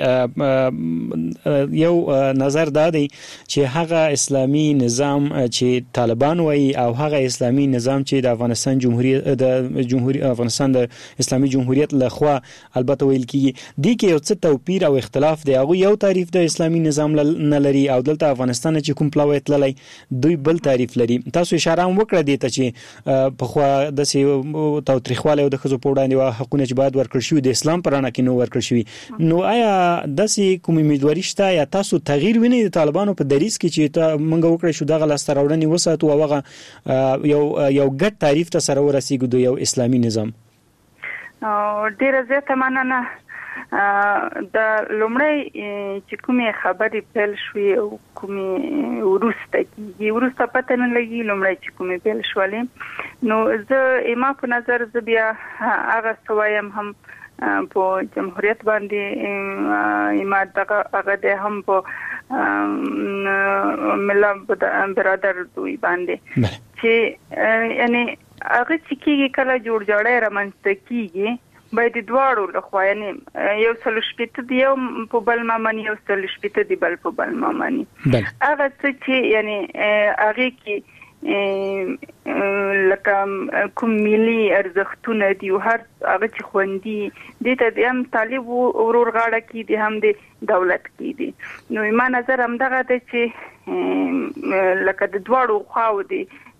کې یو نظر دا دی چې هغه اسلامي نظام چې طالبان وایي او هغه اسلامي نظام چې د افغانستان جمهوریت د جمهوریت افغانستان د اسلامي جمهوریت لخوا البته ویل کیږي دی کې یو څه توپیر او اختلاف دی. هغه یو تعریف د اسلامي نظام نه لري او دلته افغانستان چې کوم پلاویت للی دوی بل تعریف لري. تاسو اشاره وکړه دي ته چې په خوا د سی توتریخواله او د خزو په وړاندې وا حقونه چې باید ورکړ شي د اسلام پرانه کې نو ورکړ شي، نو آیا د سی کوم امیدواري شته یا تاسو تغییر وینئ د طالبانو په دریس کې چې ته منګه وکړی شو دغه لاس راوړنې وساتو او هغه یو یو ګډ تعریف ته سره ورسیږو د یو اسلامي نظام؟ ډیره زیاته مننه. د لومړی چې کومې خبرې پیل شوې او کومې وروسته کېږي وروسته پته نه لګي لومړی چې کومې پیل شولې، نو زه ما په نظر زه بیا هغه څه وایم هم په جمهوریت باندې ما دغه هغه د هم په ملا برادر دوی باندې چې یعنی هغه چې کېږي کله جوړ جاړی رامنځته کېږي باید دواړو لخوا یعنی یو سل شپېته دی یو په بل مامني یو سل شپېته دی بل په بل مامني هغه څه چې یعنی هغه کې لکه کوم ملي ارزښتونه دي او هر هغه چې خوندي دي ته هم طالب ورور غاړه کې دي هم د دولت کې دي. نو ما نظر هم دغه دی چې لکه د دواړو خواو دي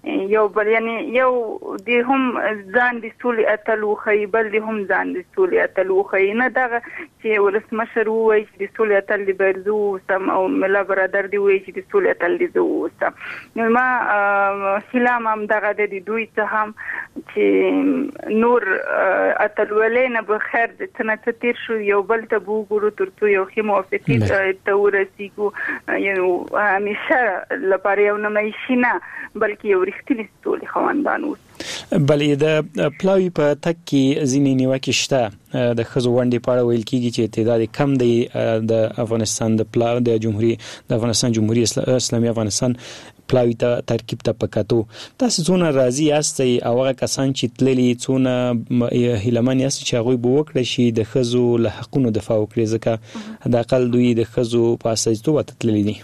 یو بل یعنی یو د هم ځان د سولې اتلو خي بل د هم ځان د سولې اتلو خي نه دغه چې ولسمشر وایي چې د سولې اتل دی برزو سم او ملا برادر دی وایي چې د سولې اتل دی زو سم نو ما هیلام هم دغه د دوی څه هم چې نور اتلولې نه به خیر د تنه تیر شو یو بل ته وګورو ترڅو یو خې موافقت ته ورسیږو یو همیشه لپاره یو نه مېشینه بلکې یو رښتینی سولې خواندان اوس بلې د پلاوی په تک کې ځینې نیوکې شته د ښځو ونډې په اړه ویل کېږي چې تعداد کم دی د افغانستان د پلاو د جمهوریت د افغانستان جمهوریت اسلامي افغانستان پلاوی ته ترکیب ته پکاتو تاسو څونه راضي یاستئ او هغه کسان چې تللي څونه هیلمن یاست چې هغوی به وکړي شي د ښځو له حقونو دفاع وکړي ځکه د اقل دوی د ښځو په اساس ته تللي دي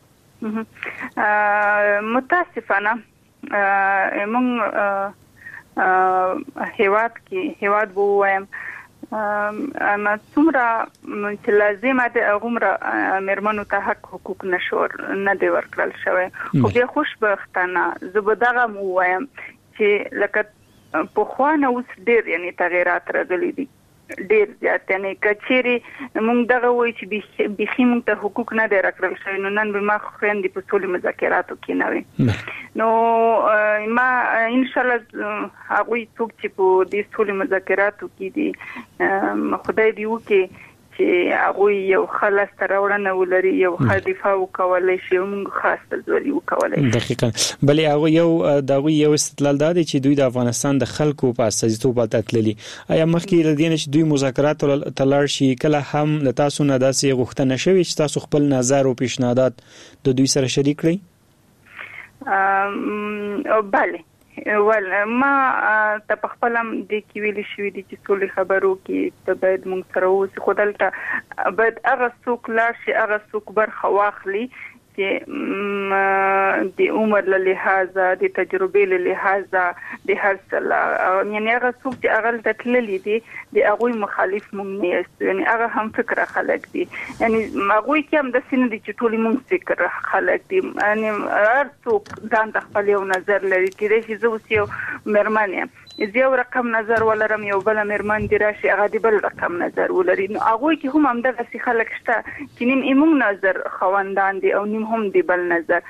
متاسفانه موږ هیواد کې هیواد بو وایم اما څومره چې لازمه ده هغه مرمنو ته حق حقوق نشور نه دی ورکړل شوی خو بیا خوشبختانه زبدغه مو وایم چې لکه په خوانه اوس ډیر یعنی تغیرات راغلي دي ډیر زیات یعنی کچيري موږ دغه وایي چې بيخي موږ ته حقوق نه دی راکړل شوی نو نن به ما خويندې په سولې مذاکراتو کې نه وي نو ما ان شاء الله هغه څوک چې په دې سولې مذاکراتو کې دي خدای دې وکړي چې هغه یو خلاص تراوړنه ولري یو خدفاع وکولای شي موږ خاص تلوري وکولای دقیقاً بلې هغه یو دغه یو استدلال دا دی چې دوی د افغانستان د خلکو په اساسیتوب تتللي ایا مخکې لدین چې دوی مذاکرات تلل شي کله هم له تاسو نه داسې غوښتنه شوي چې تاسو خپل نظر او پیشنهادات د دوی سره شریک کړئ ام بله ول ما ته په خپل هم د کې ویل شوې دي چې ټول خبرو کې ته باید مونږ سره اوسې خو دلته باید هغه څوک لاړ شي هغه څوک برخه واخلي چې د عمر له لحاظه د تجربې له لحاظه د هر څه یعنی هغه څوک چې هغه تتللی دي د هغه مخالف مونږ نه یو یعنی هغه هم فکر خلک دي یعنی هغه کې هم د سینې دي چې ټول مونږ فکر خلک دي یعنی هر څوک ځان د خپل یو نظر لري چې د زوس یو مرمنه زه یو رقم نظر ولرم یو بل مرمن دی راشي هغه دی بل رقم نظر ولري نو هغه کې هم هم دغه خلک شته چې نیم ایمون نظر خواندان دي او نیم هم دی بل نظر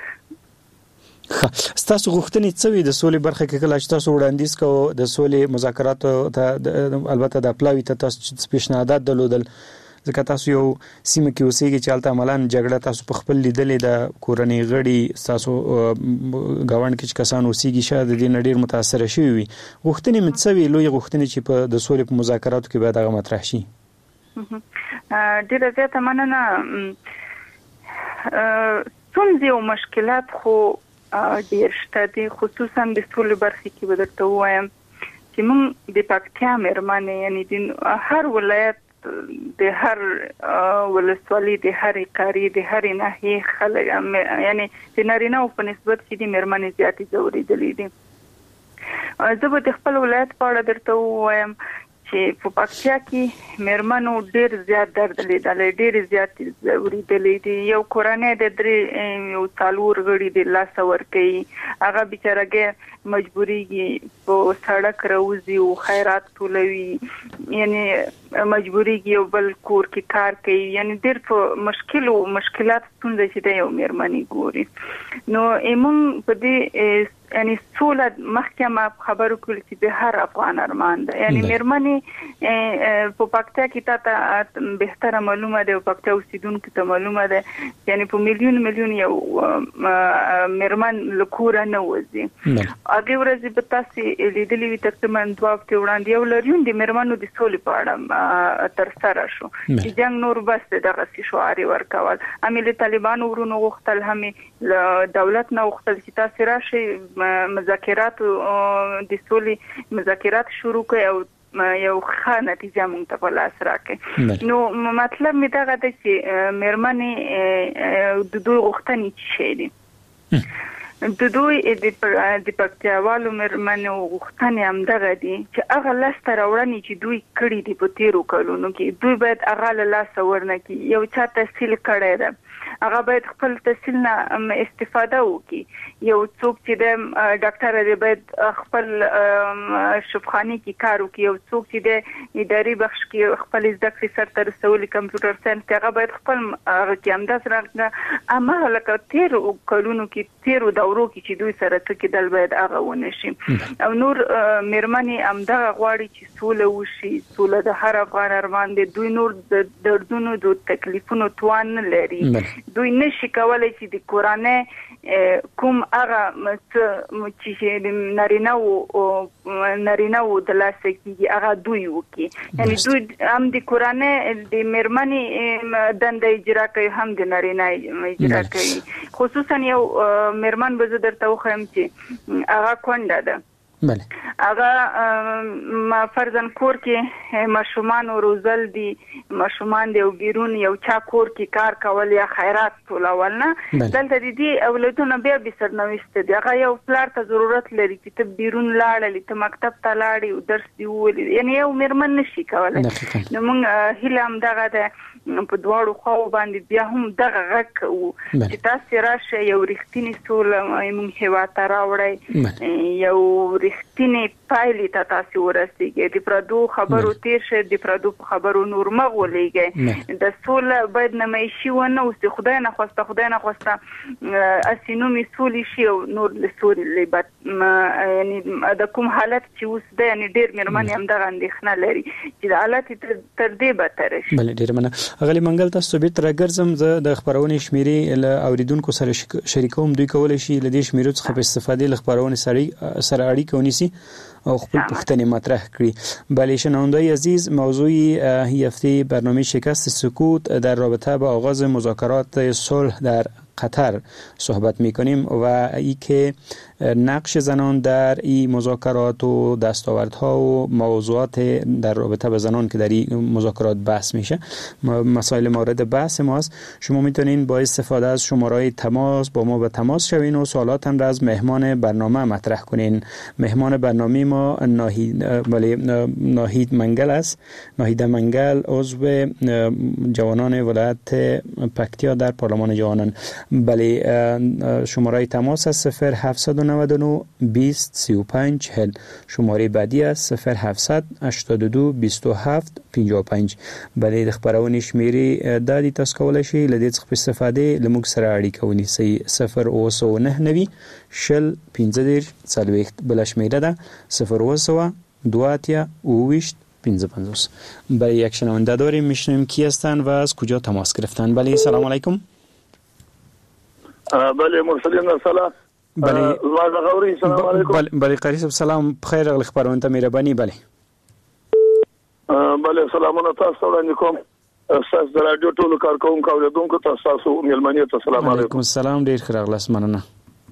ستاسو غوښتنې څه وي د سولې برخه کې کله چې تاسو وړاندیز کوو د سولې مذاکراتو ته البته د پلاوی ته تاسو پیشنهادات درلودل ځکه تاسو یو سیمه کې اوسېږئ چې هلته عملاً جګړه تاسو په خپل لیدلې د کورنۍ غړي تاسو ګاونډ کې چې کسان اوسېږي شاید د دې نه ډېر متاثره شوي وي غوښتنې مې څه وي لویې غوښتنې چې په د سولې په مذاکراتو کې باید هغه مطرح شي ډېره زیاته مننه ستونزې او مشکلات خو ډېر شته دي خصوصا د سولې برخې کې به درته ووایم چې موږ د پکتیا مېرمنې یعنی د هر ولایت د هر ولسوالۍ د هر قاری د هر ناحیې خلک یعنی د نارینه او په نسبت چې د مېرمنې زیاتې ځورېدلې دي زه به د خپل ولایت په اړه درته ووایم چې په پکتیا کې مېرمنو ډېر زیات درد لیدلی ډېر زیات ځورېدلې دي یو کورنۍ د درې یو څلور غړي د لاسه ورکوي هغه بیچارهګۍ مجبوریږي په سړک راوځي او خیرات ټولوي یعنی مجبوریږي یو بل کور کې کار کوي یعنی ډېر په مشکل او مشکلات ستونزې چې د یو مېرمنې ګوري نو ایمون په دې یعنی سوله مخکې خبرو کول چې به هر افغان ارمان ده یعنی مېرمنې په پکتیا کې تا بهتره معلومه ده او پکتیا اوسیدونکو ته معلومه ده یعنی په میلیون میلیون یو مېرمن لکوره نه وځي هغه ورځ به تاسو لیدلې وي تقریبا دوه هفته وړاندې یو لریون د مېرمنو د سولې په اړه تر سره شو چې جنگ نور بس دغه شعار ورکول امې طالبان ورونو غوښتل همې دولت نه غوښتل چې تاسو راشي مذاکرات د سولې مذاکرات شروع کړي او یو ښه نتیجه مونږ ته په لاس راکړي نو مطلب می دغه د چې مېرمنې د دوی غوښتنې څه شي دي د دوی د پکتیاوالو مېرمنو غوښتنې هم دغه دي چې هغه لاسته راوړنې چې دوی کړي دي په تیرو کلونو کې دوی باید هغه له لاسه ورنکړي یو چا تحصیل کړی ده هغه باید خپل تحصیل نه استفاده وکړي. یو څوک چې د ډاکټر دی باید خپل شفاخانه کې کار وکړي. یو څوک چې د اداري بخش کې خپل زده کړې سره تر رسولي کمپیوټر ساينس هغه باید خپل هغه کې همداس راغله اما لکه تیر کلونو کې تیر دورو کې چې دوی سره څه کېدل باید هغه ونشي. او نور مېرمنې همدغه غواړي چې سوله وشي. سوله د هر افغان ارمان دی. دوی نور د دردونو د تکلیفونو توان نه لري. دوی نشي کولای چې د کورانه کوم هغه چې نارینه او نارینه او د لاسه کې هغه دوی وکي. یعنی دوی هم د کورانه د مېرمنې دنده اجرا کوي هم د نارینه اجرا کوي. خصوصا یو مېرمن به زه درته وخم چې هغه کونډه ده. بله هغه ما فرضاً کور کې ماشومان روزل دي ماشومان دی او بیرون یو چا کور کې کار کول یا خیرات ټولول نه دلته دي اولادونه بیا به سرنوشت دي. هغه یو پلار ته ضرورت لري چې ته بیرون لاړې ته مکتب ته لاړې او درس دی ولې یعنی یو مېرمن نشي کولای. نو موږ هیله هم دغه ده په دواړو خواو باندې بیا هم دغه غږ چې تاسو راشه یو رښتینی سوله موږ هیوا ته راوړی یو رښتینی پایلې ته تاسو ورسیږئ. د پردو خبرو تیر شه د پردو خبرو نور مغولېږئ. د سوله باید نمایشي ونه اوسي. خدای نه خواسته خدای نه خواسته اسینو می سولې شي او نور له سولې بعد یعنی د کوم حالت چې اوس ده یعنی ډېر مېرمنې هم دغه اندېښنه لري چې د حالت تر دې بدتر شي. بله ډېر مننه. غلی منګل تاسو به تر ګرځم زه د خبرونه شمیرې له اوریدونکو سره شریکوم. دوی کولای شي له دې شمیرو څخه په استفادې له خبرونه سره سره اړیکه ونیسي او خپل پوښتنې مطرح کړي. بله شنونده‌های عزیز موضوع هفته برنامه شکست سکوت در رابطه با آغاز مذاکرات صلح در قطر صحبت میکنیم و ای که نقش زنان در این مذاکرات و دستاوردها و موضوعات در رابطه با زنان که در این مذاکرات بحث میشه مسائل مورد بحث ماست. شما میتونین با استفاده از شماره تماس با ما به تماس شوین و سوالاتن را از مهمان برنامه مطرح کنین. مهمان برنامه ما ناهید بله ناهید منگل است. ناهید منگل عضو جوانان ولایت پکتیا در پارلمان جوانان. بله شماره تماس است صفر هفتصد و نود و نه بیست سی و پنج چهل. شماره بعدی است صفر هفتصد هشتاد و دو بیست و هفت پنجاه و پنج. بله د خبرونه شمیرې د دې تاسو کولای شئ له دې څخه په استفاده لموږ سره اړیکه ونیسئ. صفر اوه نه نوي شل پنځه دېرش څلوېښت بله شمیره ده صفر اوه دوه اتیا اوویشت پنځه پنځوس. بله یک شنونده داریم میشنویم کی هستن و از کجا تماس گرفتن. بله سلام علیکم. بله مرسلین السلام. بله غوري السلام علیکم. بله بله قاری صاحب سلام بخیر اغلی خبرونه ته مهرباني. بله بله سلامونه تاسو وړاندې کوم. تاسو د رادیو ټولو کارکونکو او اوریدونکو تاسو مېلمنې ته سلام علیکم. وعلیکم السلام ډیر ښه راغلاست مننه.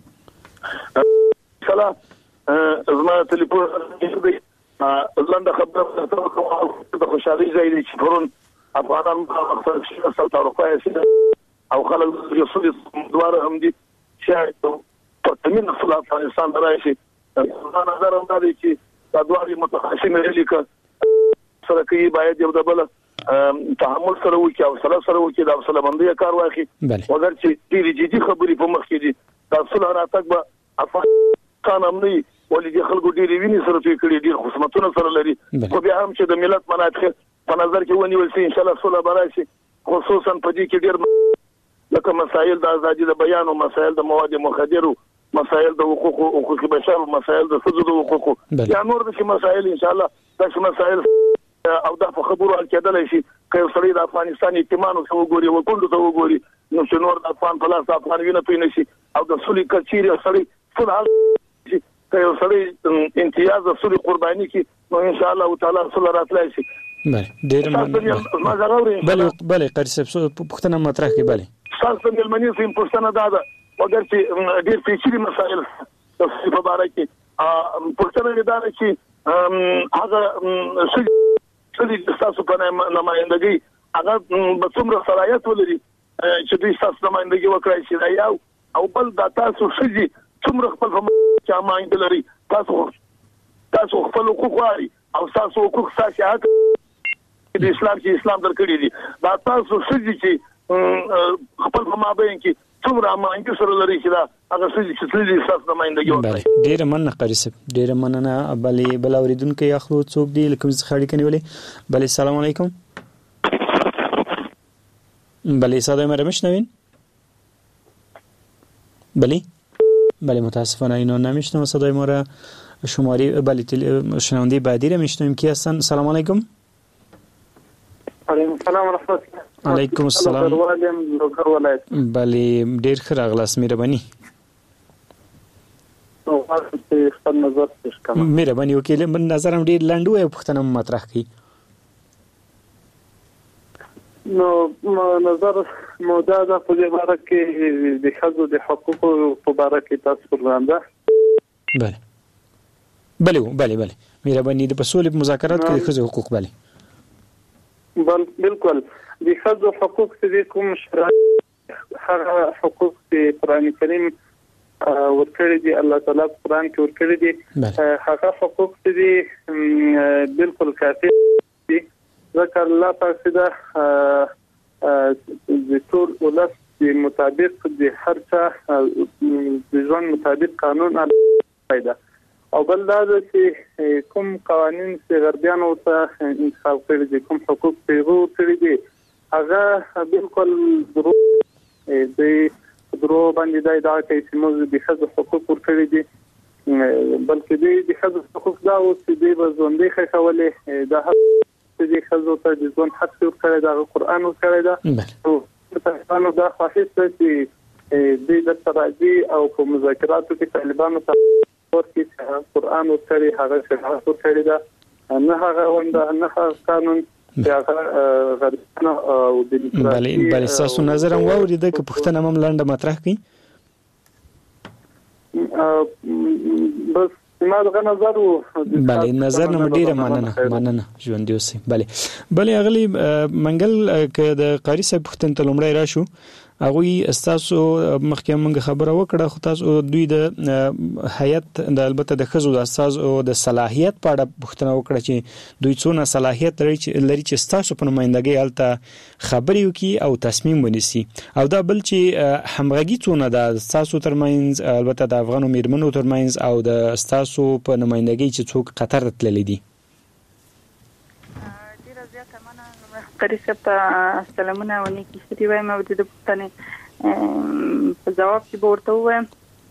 سلام زما ټلیفون دی زنده خبره ته خوشالي زیاتې چې پرون افغانان مخفر شي سلطه اروپا او خلک یو څه دواره هم دي چې په تمن خپل افغانستان درایشي. دا نظر هم دی چې دا دوه متخصصین لیکه سره کوي باید یو د بل تحمل سره وکړي او سره سره وکړي د اصل باندې کار واخلي. وګر چې ډېری جدي خبرې په مخ کې دي دا اصل راتګ به افغانستان هم نه ولې د خلکو ډېری ویني سره فکرې ډېر خصوصیتونه سره لري. خو بیا هم چې د ملت منافع په نظر کې ونیول شي ان شاء الله صلح براشي. خصوصا په دې کې ډېر لکه مسائل د ازادي د بیان او مسائل د مواد مخدره مسائل د حقوق او حقوق بشر او مسائل د ښځو د حقوقو یا نور د مسائل ان شاء الله تاسو مسائل او د خبرو حل کېدل شي. که سړی د افغانستان ایتمانو څو ګوري وکوندو څو ګوري نو چې نور د افغان په لاس افغان وینه پینې شي او د سولې کچيري سړی څه حال شي. که سړی امتیاز د سولې قرباني کی نو ان شاء الله تعالی سولې راتلای شي. بله ډیر مننه. بله بله قاری صاحب پوښتنه مطرح کړئ. بله تاسو د ملمنې سیم پوښتنه ده وګر چې ډېر پیچلي مسائل تاسو په اړه کې پوښتنه ده چې هغه څه تاسو په نمائندګي هغه به څومره صلاحیت ولري چې دوی تاسو نمائندګي وکړي چې یو او بل د تاسو شذي څومره خپل چې ماینده لري تاسو تاسو خپل حقوق لري او تاسو حقوق تاسو حق د اسلام چې اسلام درکړي دي دا تاسو شذي چې خپل مابین کې څومره مانګي سره لري چې دا هغه څه چې څه دي ساس نمائندګي وکړي. ډیره مننه قاری صاحب، ډیره مننه. بلې بل اوریدونکو اخلو څوک دی لکه څه خړې کني ولې. بلې السلام علیکم. بلې صدای ما نمیشنوین؟ بلې بله متاسفانه اینو نمیشنم صدای ما را. شماره بله تل... شنونده بعدی را میشنویم. کی هستن؟ سلام علیکم. علیکم السلام ورحمت الله. علیکم السلام. بله ډیر ښه راغلاست، مهرباني مهرباني وکړئ. نظر هم ډیر لنډ و، پوښتنه مطرح کړئ. نو نظر موضوع ده په دې اړه کې د ښځو د حقوقو په اړه کې تاسو پروګرام ده. بله بله بله بله مهرباني د پسولې مذاکرات کې د ښځو حقوق. بله بل بالکل د ښځو حقوق چې کوم شرایط هغه حقوق چې قرآن کریم ورکړي دي، الله تعالی قرآن کې ورکړي دي، هغه حقوق چې بالکل کافي دي. ځکه الله پاک دا د ټول ولس د مطابق د هر چا د ژوند مطابق قانون پیدا. او بل دا چې کوم قوانین چې غربیانو ته انتخاب کړي دي، کوم حقوق چې غوښتل کړي دي، هغه بالکل درو د درو باندې دا ادعا کوي چې موږ د ښځو حقوق ورکړي دي، بلکې د ښځو حقوق دا اوس د ژوندۍ ښخولې دا د ښځو ته د ژوند حق ورکړی دا قرآن ورکړی دا. او طالبانو دا خواهش ده چې دوی درته راځي او په مذاکراتو کې طالبانو ته ورکړي چې قرآن ورکړي، هغه شریعت ورکړي دا، نه هغه ونده نه هغه قانون چې هغه غربیانو او دیموکراسي. بله ستاسو نظر هم واورېده، که پوښتنه هم لنډه مطرح کړئ. بس ما دغه نظر و. بله نظر نه ډیره مننه مننه ژوند اوسئ. بله بله اغلی منګل که د قاری صاحب پوښتنې ته لومړی راشو، هغوی ستاسو مخکې موږ خبره وکړه، خو تاسو دوی د هیئت د البته د ښځو د اساسو د صلاحیت په اړه پوښتنه وکړه چې دوی څونه صلاحیت لري چې ستاسو په نمایندګۍ هلته خبرې وکړي او تصمیم ونیسي، او دا بل چې همغږي څونه ده ستاسو ترمنځ، البته د افغانو میرمنو ترمنځ او د ستاسو په نمایندګۍ چې څوک قطر ته تللی دي. قاری صاحب ته سلامونه او نیکی ښې وایم، او د پوښتنې په ځواب کې به ورته ووایم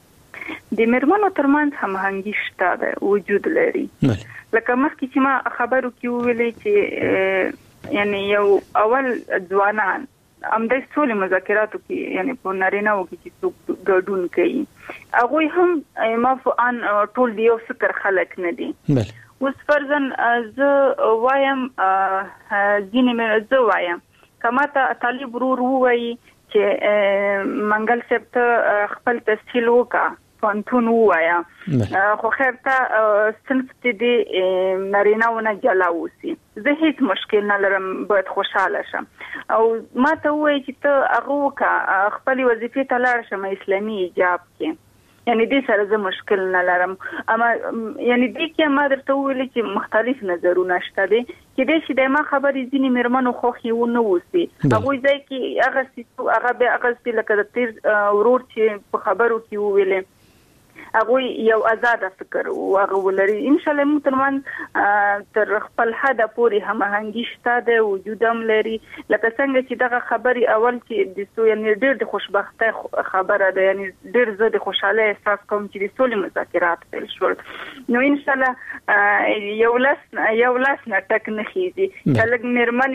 د میرمنو ترمنځ هماهنګي شته ده، وجود لري. لکه مخکې چې ما خبرو کې وویلې چې یعنی یو اول ځوانان همدې سولې مذاکراتو کې یعنی په نارینه‌و کې چې څوک ګډون کوي، هغوی هم مفعن ټول د یو فکر خلک نه دي. اوس فرضاً زه وایم ځینې مې زه وایم که ماته طالب ورور ووایي چې منګل صاحب ته خپل تسهیل وکړه، پوهنتون ووایه، خو خیر ته صنف ته د نارینه‌و نه جلا اوسي، زه هیڅ مشکل نه لرم، باید خوشحاله شم. او ماته ووایي چې ته هغه وکړه، خپلې وظیفې ته لاړ شم اسلامي حجاب کې، یعنی دې سره زه مشکل نه لرم. اما یعنی دې کې ما درته وویل چې مختلف نظرونه شته دي، کېدای شي د ما خبرې ځینې میرمنو خوښې ونه اوسي، هغوی ځای کې هغه څه هغه بیا هغه څه لکه د تیر ورور چې په خبرو کې وویلې، هغوی یو آزاده فکر هغه ولري. انشاءالله موږ ترمنځ تر خپل حده پورې هماهنګي شته ده، وجود هم لري. لکه څنګه چې دغه خبرې اول چې د سو یعنی ډېر د خوشبختۍ خبره ده، یعنی ډېر زه د خوشحالۍ احساس کوم چې د سولې مذاکرات پیل شول. نو انشاءالله یو لاس یو لاس نه ټک نه خیږي، که لږ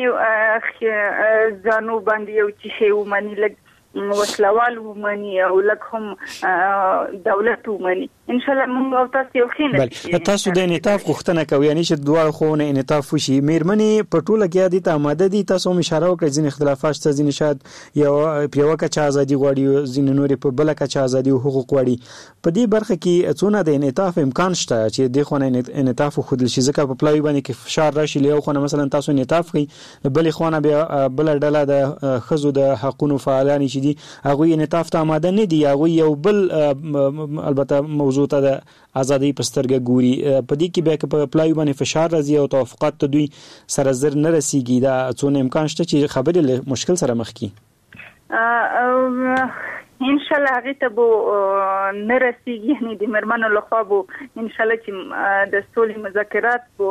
مېرمنې ځانو باندې یو څه شی ومني، لږ وسلوال ومني او لکه هم دولت ومني، ان شاء الله موږ او تاسو یو ښه نتیجه. تاسو د انعطاف غوښتنه کوئ، یعنی چې دواړو خواوو انعطاف وشي. میرمنې په ټوله کې دي ته آماده دي، تاسو هم اشاره وکړئ ځینې اختلافات شته، ځینې شاید یو په یوه کچه ازادي غواړي، ځینې نورې په بله کچه ازادي او حقوق غواړي. په دې برخه کې څونه د انعطاف امکان شته چې دې خوا نه انعطاف وښودل شي؟ ځکه په پلاوي باندې کې فشار راشي، له یو خوا نه مثلا تاسو انعطاف کوئ، له بلې خوا نه بیا بله ډله د ښځو د حقونو فعالان چې دي هغوی انعطاف ته آماده نه دي، هغوی یو بل البته موضوع ته د ازادي په سترګه ګوري. په دې کې بیا که په پلاوي باندې فشار راځي او توافقات ته دوی سره زر نه رسیږي، دا څونه امکان شته چې خبرې له مشکل سره مخ کړي؟ ان شاء الله هغه ته بو نرسیږي، یعنی د مرمنو لخوا بو ان شاء الله چې د سولې مذاکرات بو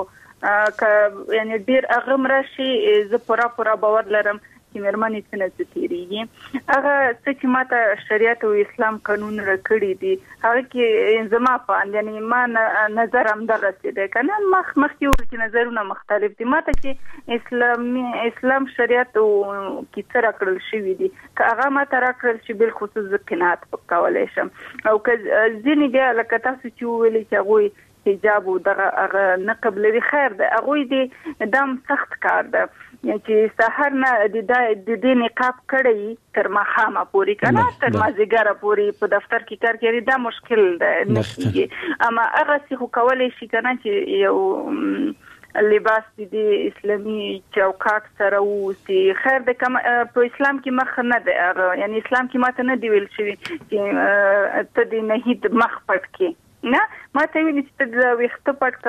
ک یعنی ډیر اغم راشي. زه پورا پورا باور لرم چې مرمنې څنګه تیریږي. هغه څه چې ماته شریعت او اسلام قانون راکړي دي هغه کې زما په یعنی ما نظر هم دغه څه دی کنه مخ مخ یو چې نظرونه مختلف دي. ماته چې اسلامي اسلام شریعت او کې څه راکړل شوی دي که هغه ماته راکړل شي بل خصوص قناعت وکولای شم. او که ځینې بیا لکه تاسو چې ویلي چې هغوی حجاب او دغه هغه نه قبلوي خیر ده، هغوی د دم سخت کار ده چې سحر نه د دې نقاب کړی تر ماښامه پورې کنه تر مازیګره پورې په دفتر کې کار کوي، دا مشکل ده نه کیږي. اما هغه څه خو کولای شي کنه چې یو لباس د اسلامي چوکاټ سره وسی خیر د کم په اسلام کې مخ نه ده، یعنی اسلام کې ماته نه دی ویل شوی چې ته د نهید مخ پټ کې نه، ما ته ویل چې د وخت پټ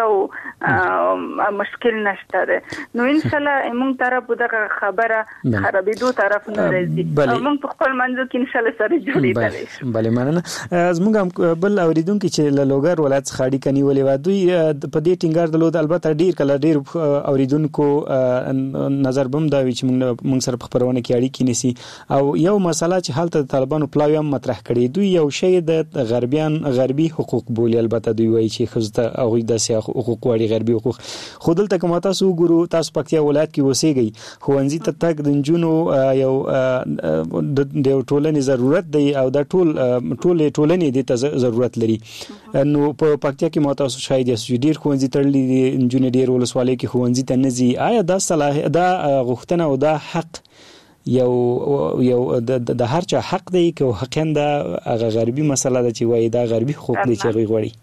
کو مشکل نشته ده. نو ان شاء الله موږ طرف دغه خبره خرابېدو طرف نه راځي، موږ په خپل منځ کې ان شاء الله سره جوړېدل شي. بله مننه. زموږ هم بل اوریدونکو چې له لوګر ولایت څخه اړیکه نیولې و، دوی په دې ټینګار درلود. البته ډیر کله ډیر اوریدونکو نظر بم دا وی چې موږ سره په خبرونه کې اړیکې نسی او یو مسله چې حالت د طالبانو پلاوی هم مطرح کړي. دوی یو شی د غربیان غربي حقوق بولي، البته دوی وایي چې خزته هغه د سیاق حقوق وړي غربي حقوق خودل ته کوم تاسو ګورو. تاسو پکتیا ولایت کې اوسېږئ، خوندزي ته تک د جنونو یو د ټولنې ضرورت دی او د ټول ټول ټولنې د ته ضرورت لري. نو په پکتیا کې مو تاسو شاید یې ډیر خوندزي تړلې دي، جنونې ډیر ولسوالۍ کې خوندزي ته نزي. آیا دا صلاح دا غوښتنه او دا حق یو یو د هر چا حق دی که حقیقت دا غربي مسله ده چې وایي دا غربي حقوق دي چې غوي غوړي؟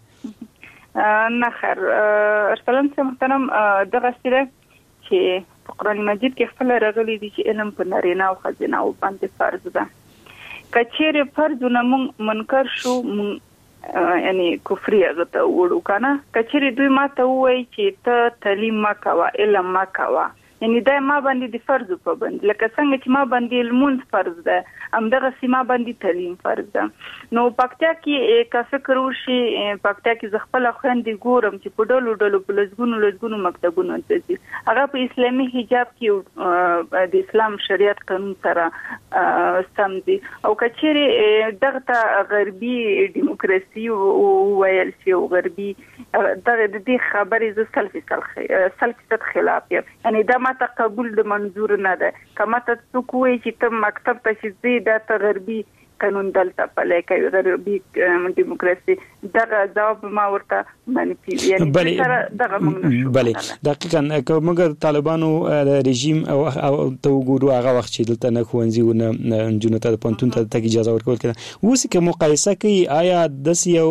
نه خیر ارسلان سم محترم دغه ستره چې په قرآن مجید کې خپل راغلي دي چې علم په نارینه او ښځینه او باندې فرض ده. کچېره فرض نه مونږ منکر شو یعنی کفر هغه ته وړو کنه. کچېره دوی ماته وایي چې ته تعلیم ما کوه علم ما کوه، یعنی دا ما باندې د فرض په بند لکه څنګه چې ما باندې المونز فرض ده همدغه سیمه باندې تعلیم فرض ده. نو پکتیا کې کا فکر وشي پکتیا کې ز خپل خويندې ګورم چې په ډولو ډولو په لزګونو لزګونو مکتبونو ته هغه په اسلامي حجاب کې د اسلام شریعت قانون سره سم دي. او کچېره دغه ته غربي دیموکراسي ویل شي او غربي دغه د دې خبرې ز سلفي سلفي خلاف یعنی دا ما ته قبول د منظور نه ده. کما ته څوک وایي چې ته مکتب ته شې زی دا ته غربي قانون دلته پلي کوي غربي دیموکراسي دغه جواب ما ورته منفي یعنی دغه موږ بله دقیقاً که موږ طالبانو رژیم او ته وګورو هغه وخت چې دلته نه خوندزي و نه جنونو ته پونتون ته تګ اجازه ورکول کړه. اوس که مقایسه کوي آیا د یو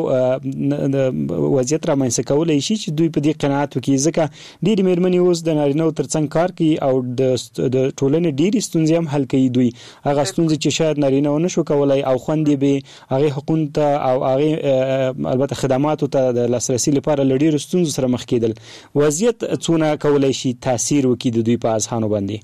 وضعیت را منځ کولای شي چې دوی په دې قناعت وکړي ځکه ډېری مېرمنې اوس د نارینه ترڅنګ کار کوي او د ټولنې ډېری ستونزې هم حل کوي. دوی هغه ستونزې چې شاید نارینه ونه شو کولای او خوندې به هغه حقوق ته او هغه البته خدماتو ته د لاسرسي لپاره لړۍ ستونزو سره مخ کېدل. وضعیت څونه کولای شي تاثیر وکړي د دوی په اذهانو باندې؟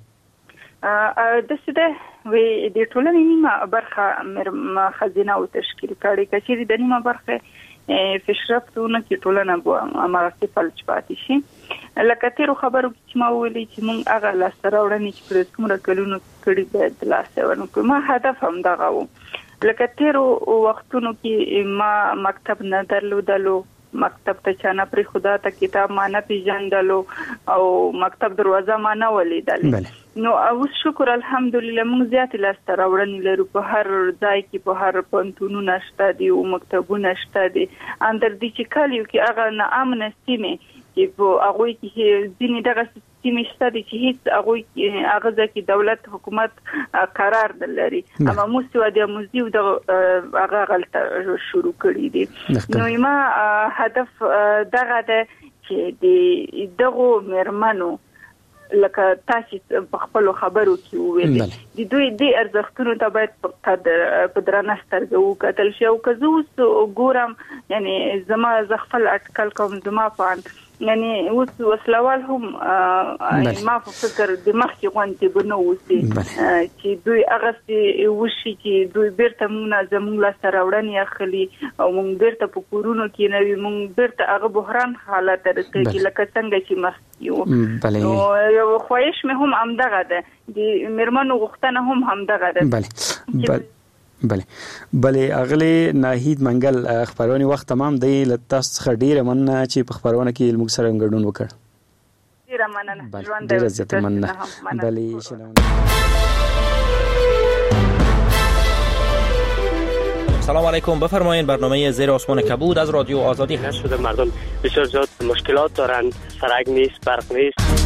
د څه وی د ټولنې نیمه برخه خزینه او تشکیل کړي کچېری د نیمه برخه فشرفتونه کې ټولنه بو امارتي فلج پاتې شي. لکه تیرو خبرو چې ما ویلي چې مونږ هغه لاسته راوړنې چې پر کومه کلونو کړي باید لاسته ورنکړو. ما هدف هم دغه و. لکه تیرو وختونو کې ما مکتب نه درلودلو، مکتب ته چانه پر خدا ته کتاب ما نه پیژندلو او مکتب دروازه ما نه ولیدل. نو اوس شکر الحمدلله موږ زیات لاسته راوړنې لرو په هر ځای کې، په هر پوهنتونونه شته دي او مکتبونه شته دي. اندر دې چې کلیو کې هغه نه امن سیمه چې په هغه کې ځینې دغه سیمې شته دي چې هیڅ هغه هغه ځکه دولت حکومت قرار لري اما مستوى د موزیو د هغه غلطه شروع کړی دي. نو ما هدف دغه ده چې د دغه مرمنو لکه تاسو په خپل خبرو کې وویل د دوی د ارزښتونو ته باید په درنه سترګه وکتل شي. او که زه اوس ګورم یعنی زما زغفل اټکل کوم زما په یعنی اوس وسلوال هم ما په فکر د مخکې غونډې بنو وسی چې دوی هغه چې وشي چې دوی بیرته موږ زموږ لا سره وړاندې اخلي او موږ بیرته په کورونو کې نوي موږ بیرته هغه بحران حالت رسېږي لکه څنګه چې مخکې وو نو یو خواهش مې هم همدغه ده د میرمنو غوښتنه هم همدغه ده. بله بله بله اغلی ناهید منګل خبرونه وخت تمام دی لتاس څخه ډیره مننه چې په خبرونه کې موږ سره ګډون وکړ. ډیره مننه ژوند ډیره زیاته مننه. بله شنو سلام علیکم. بفرمایید برنامه زیر آسمان کبود از رادیو آزادی هست. شده مردم بسیار زیاد مشکلات دارند، سرک نیست، برق نیست.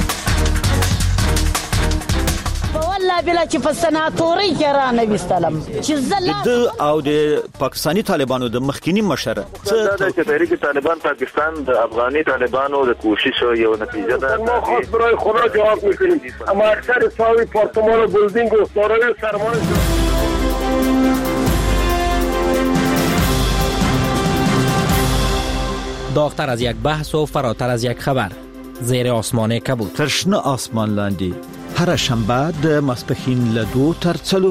والله بلا چې په سناتوري کې را نه وستلم چې زله د او د پاکستانی طالبانو د مخکینی مشر څه د تحریک طالبان پاکستان د افغاني طالبانو د کوشش یو نتیجه ده. ما خاص برای خدا جواب میکنیم اما اکثر ساوی پارتمان و بلدینگ و سارای سرمان داغتر از یک بحث و فراتر از یک خبر. زیر آسمان کبود. ترشنه آسمان لاندی هر شنبه د ماسپښین له دو تر څلور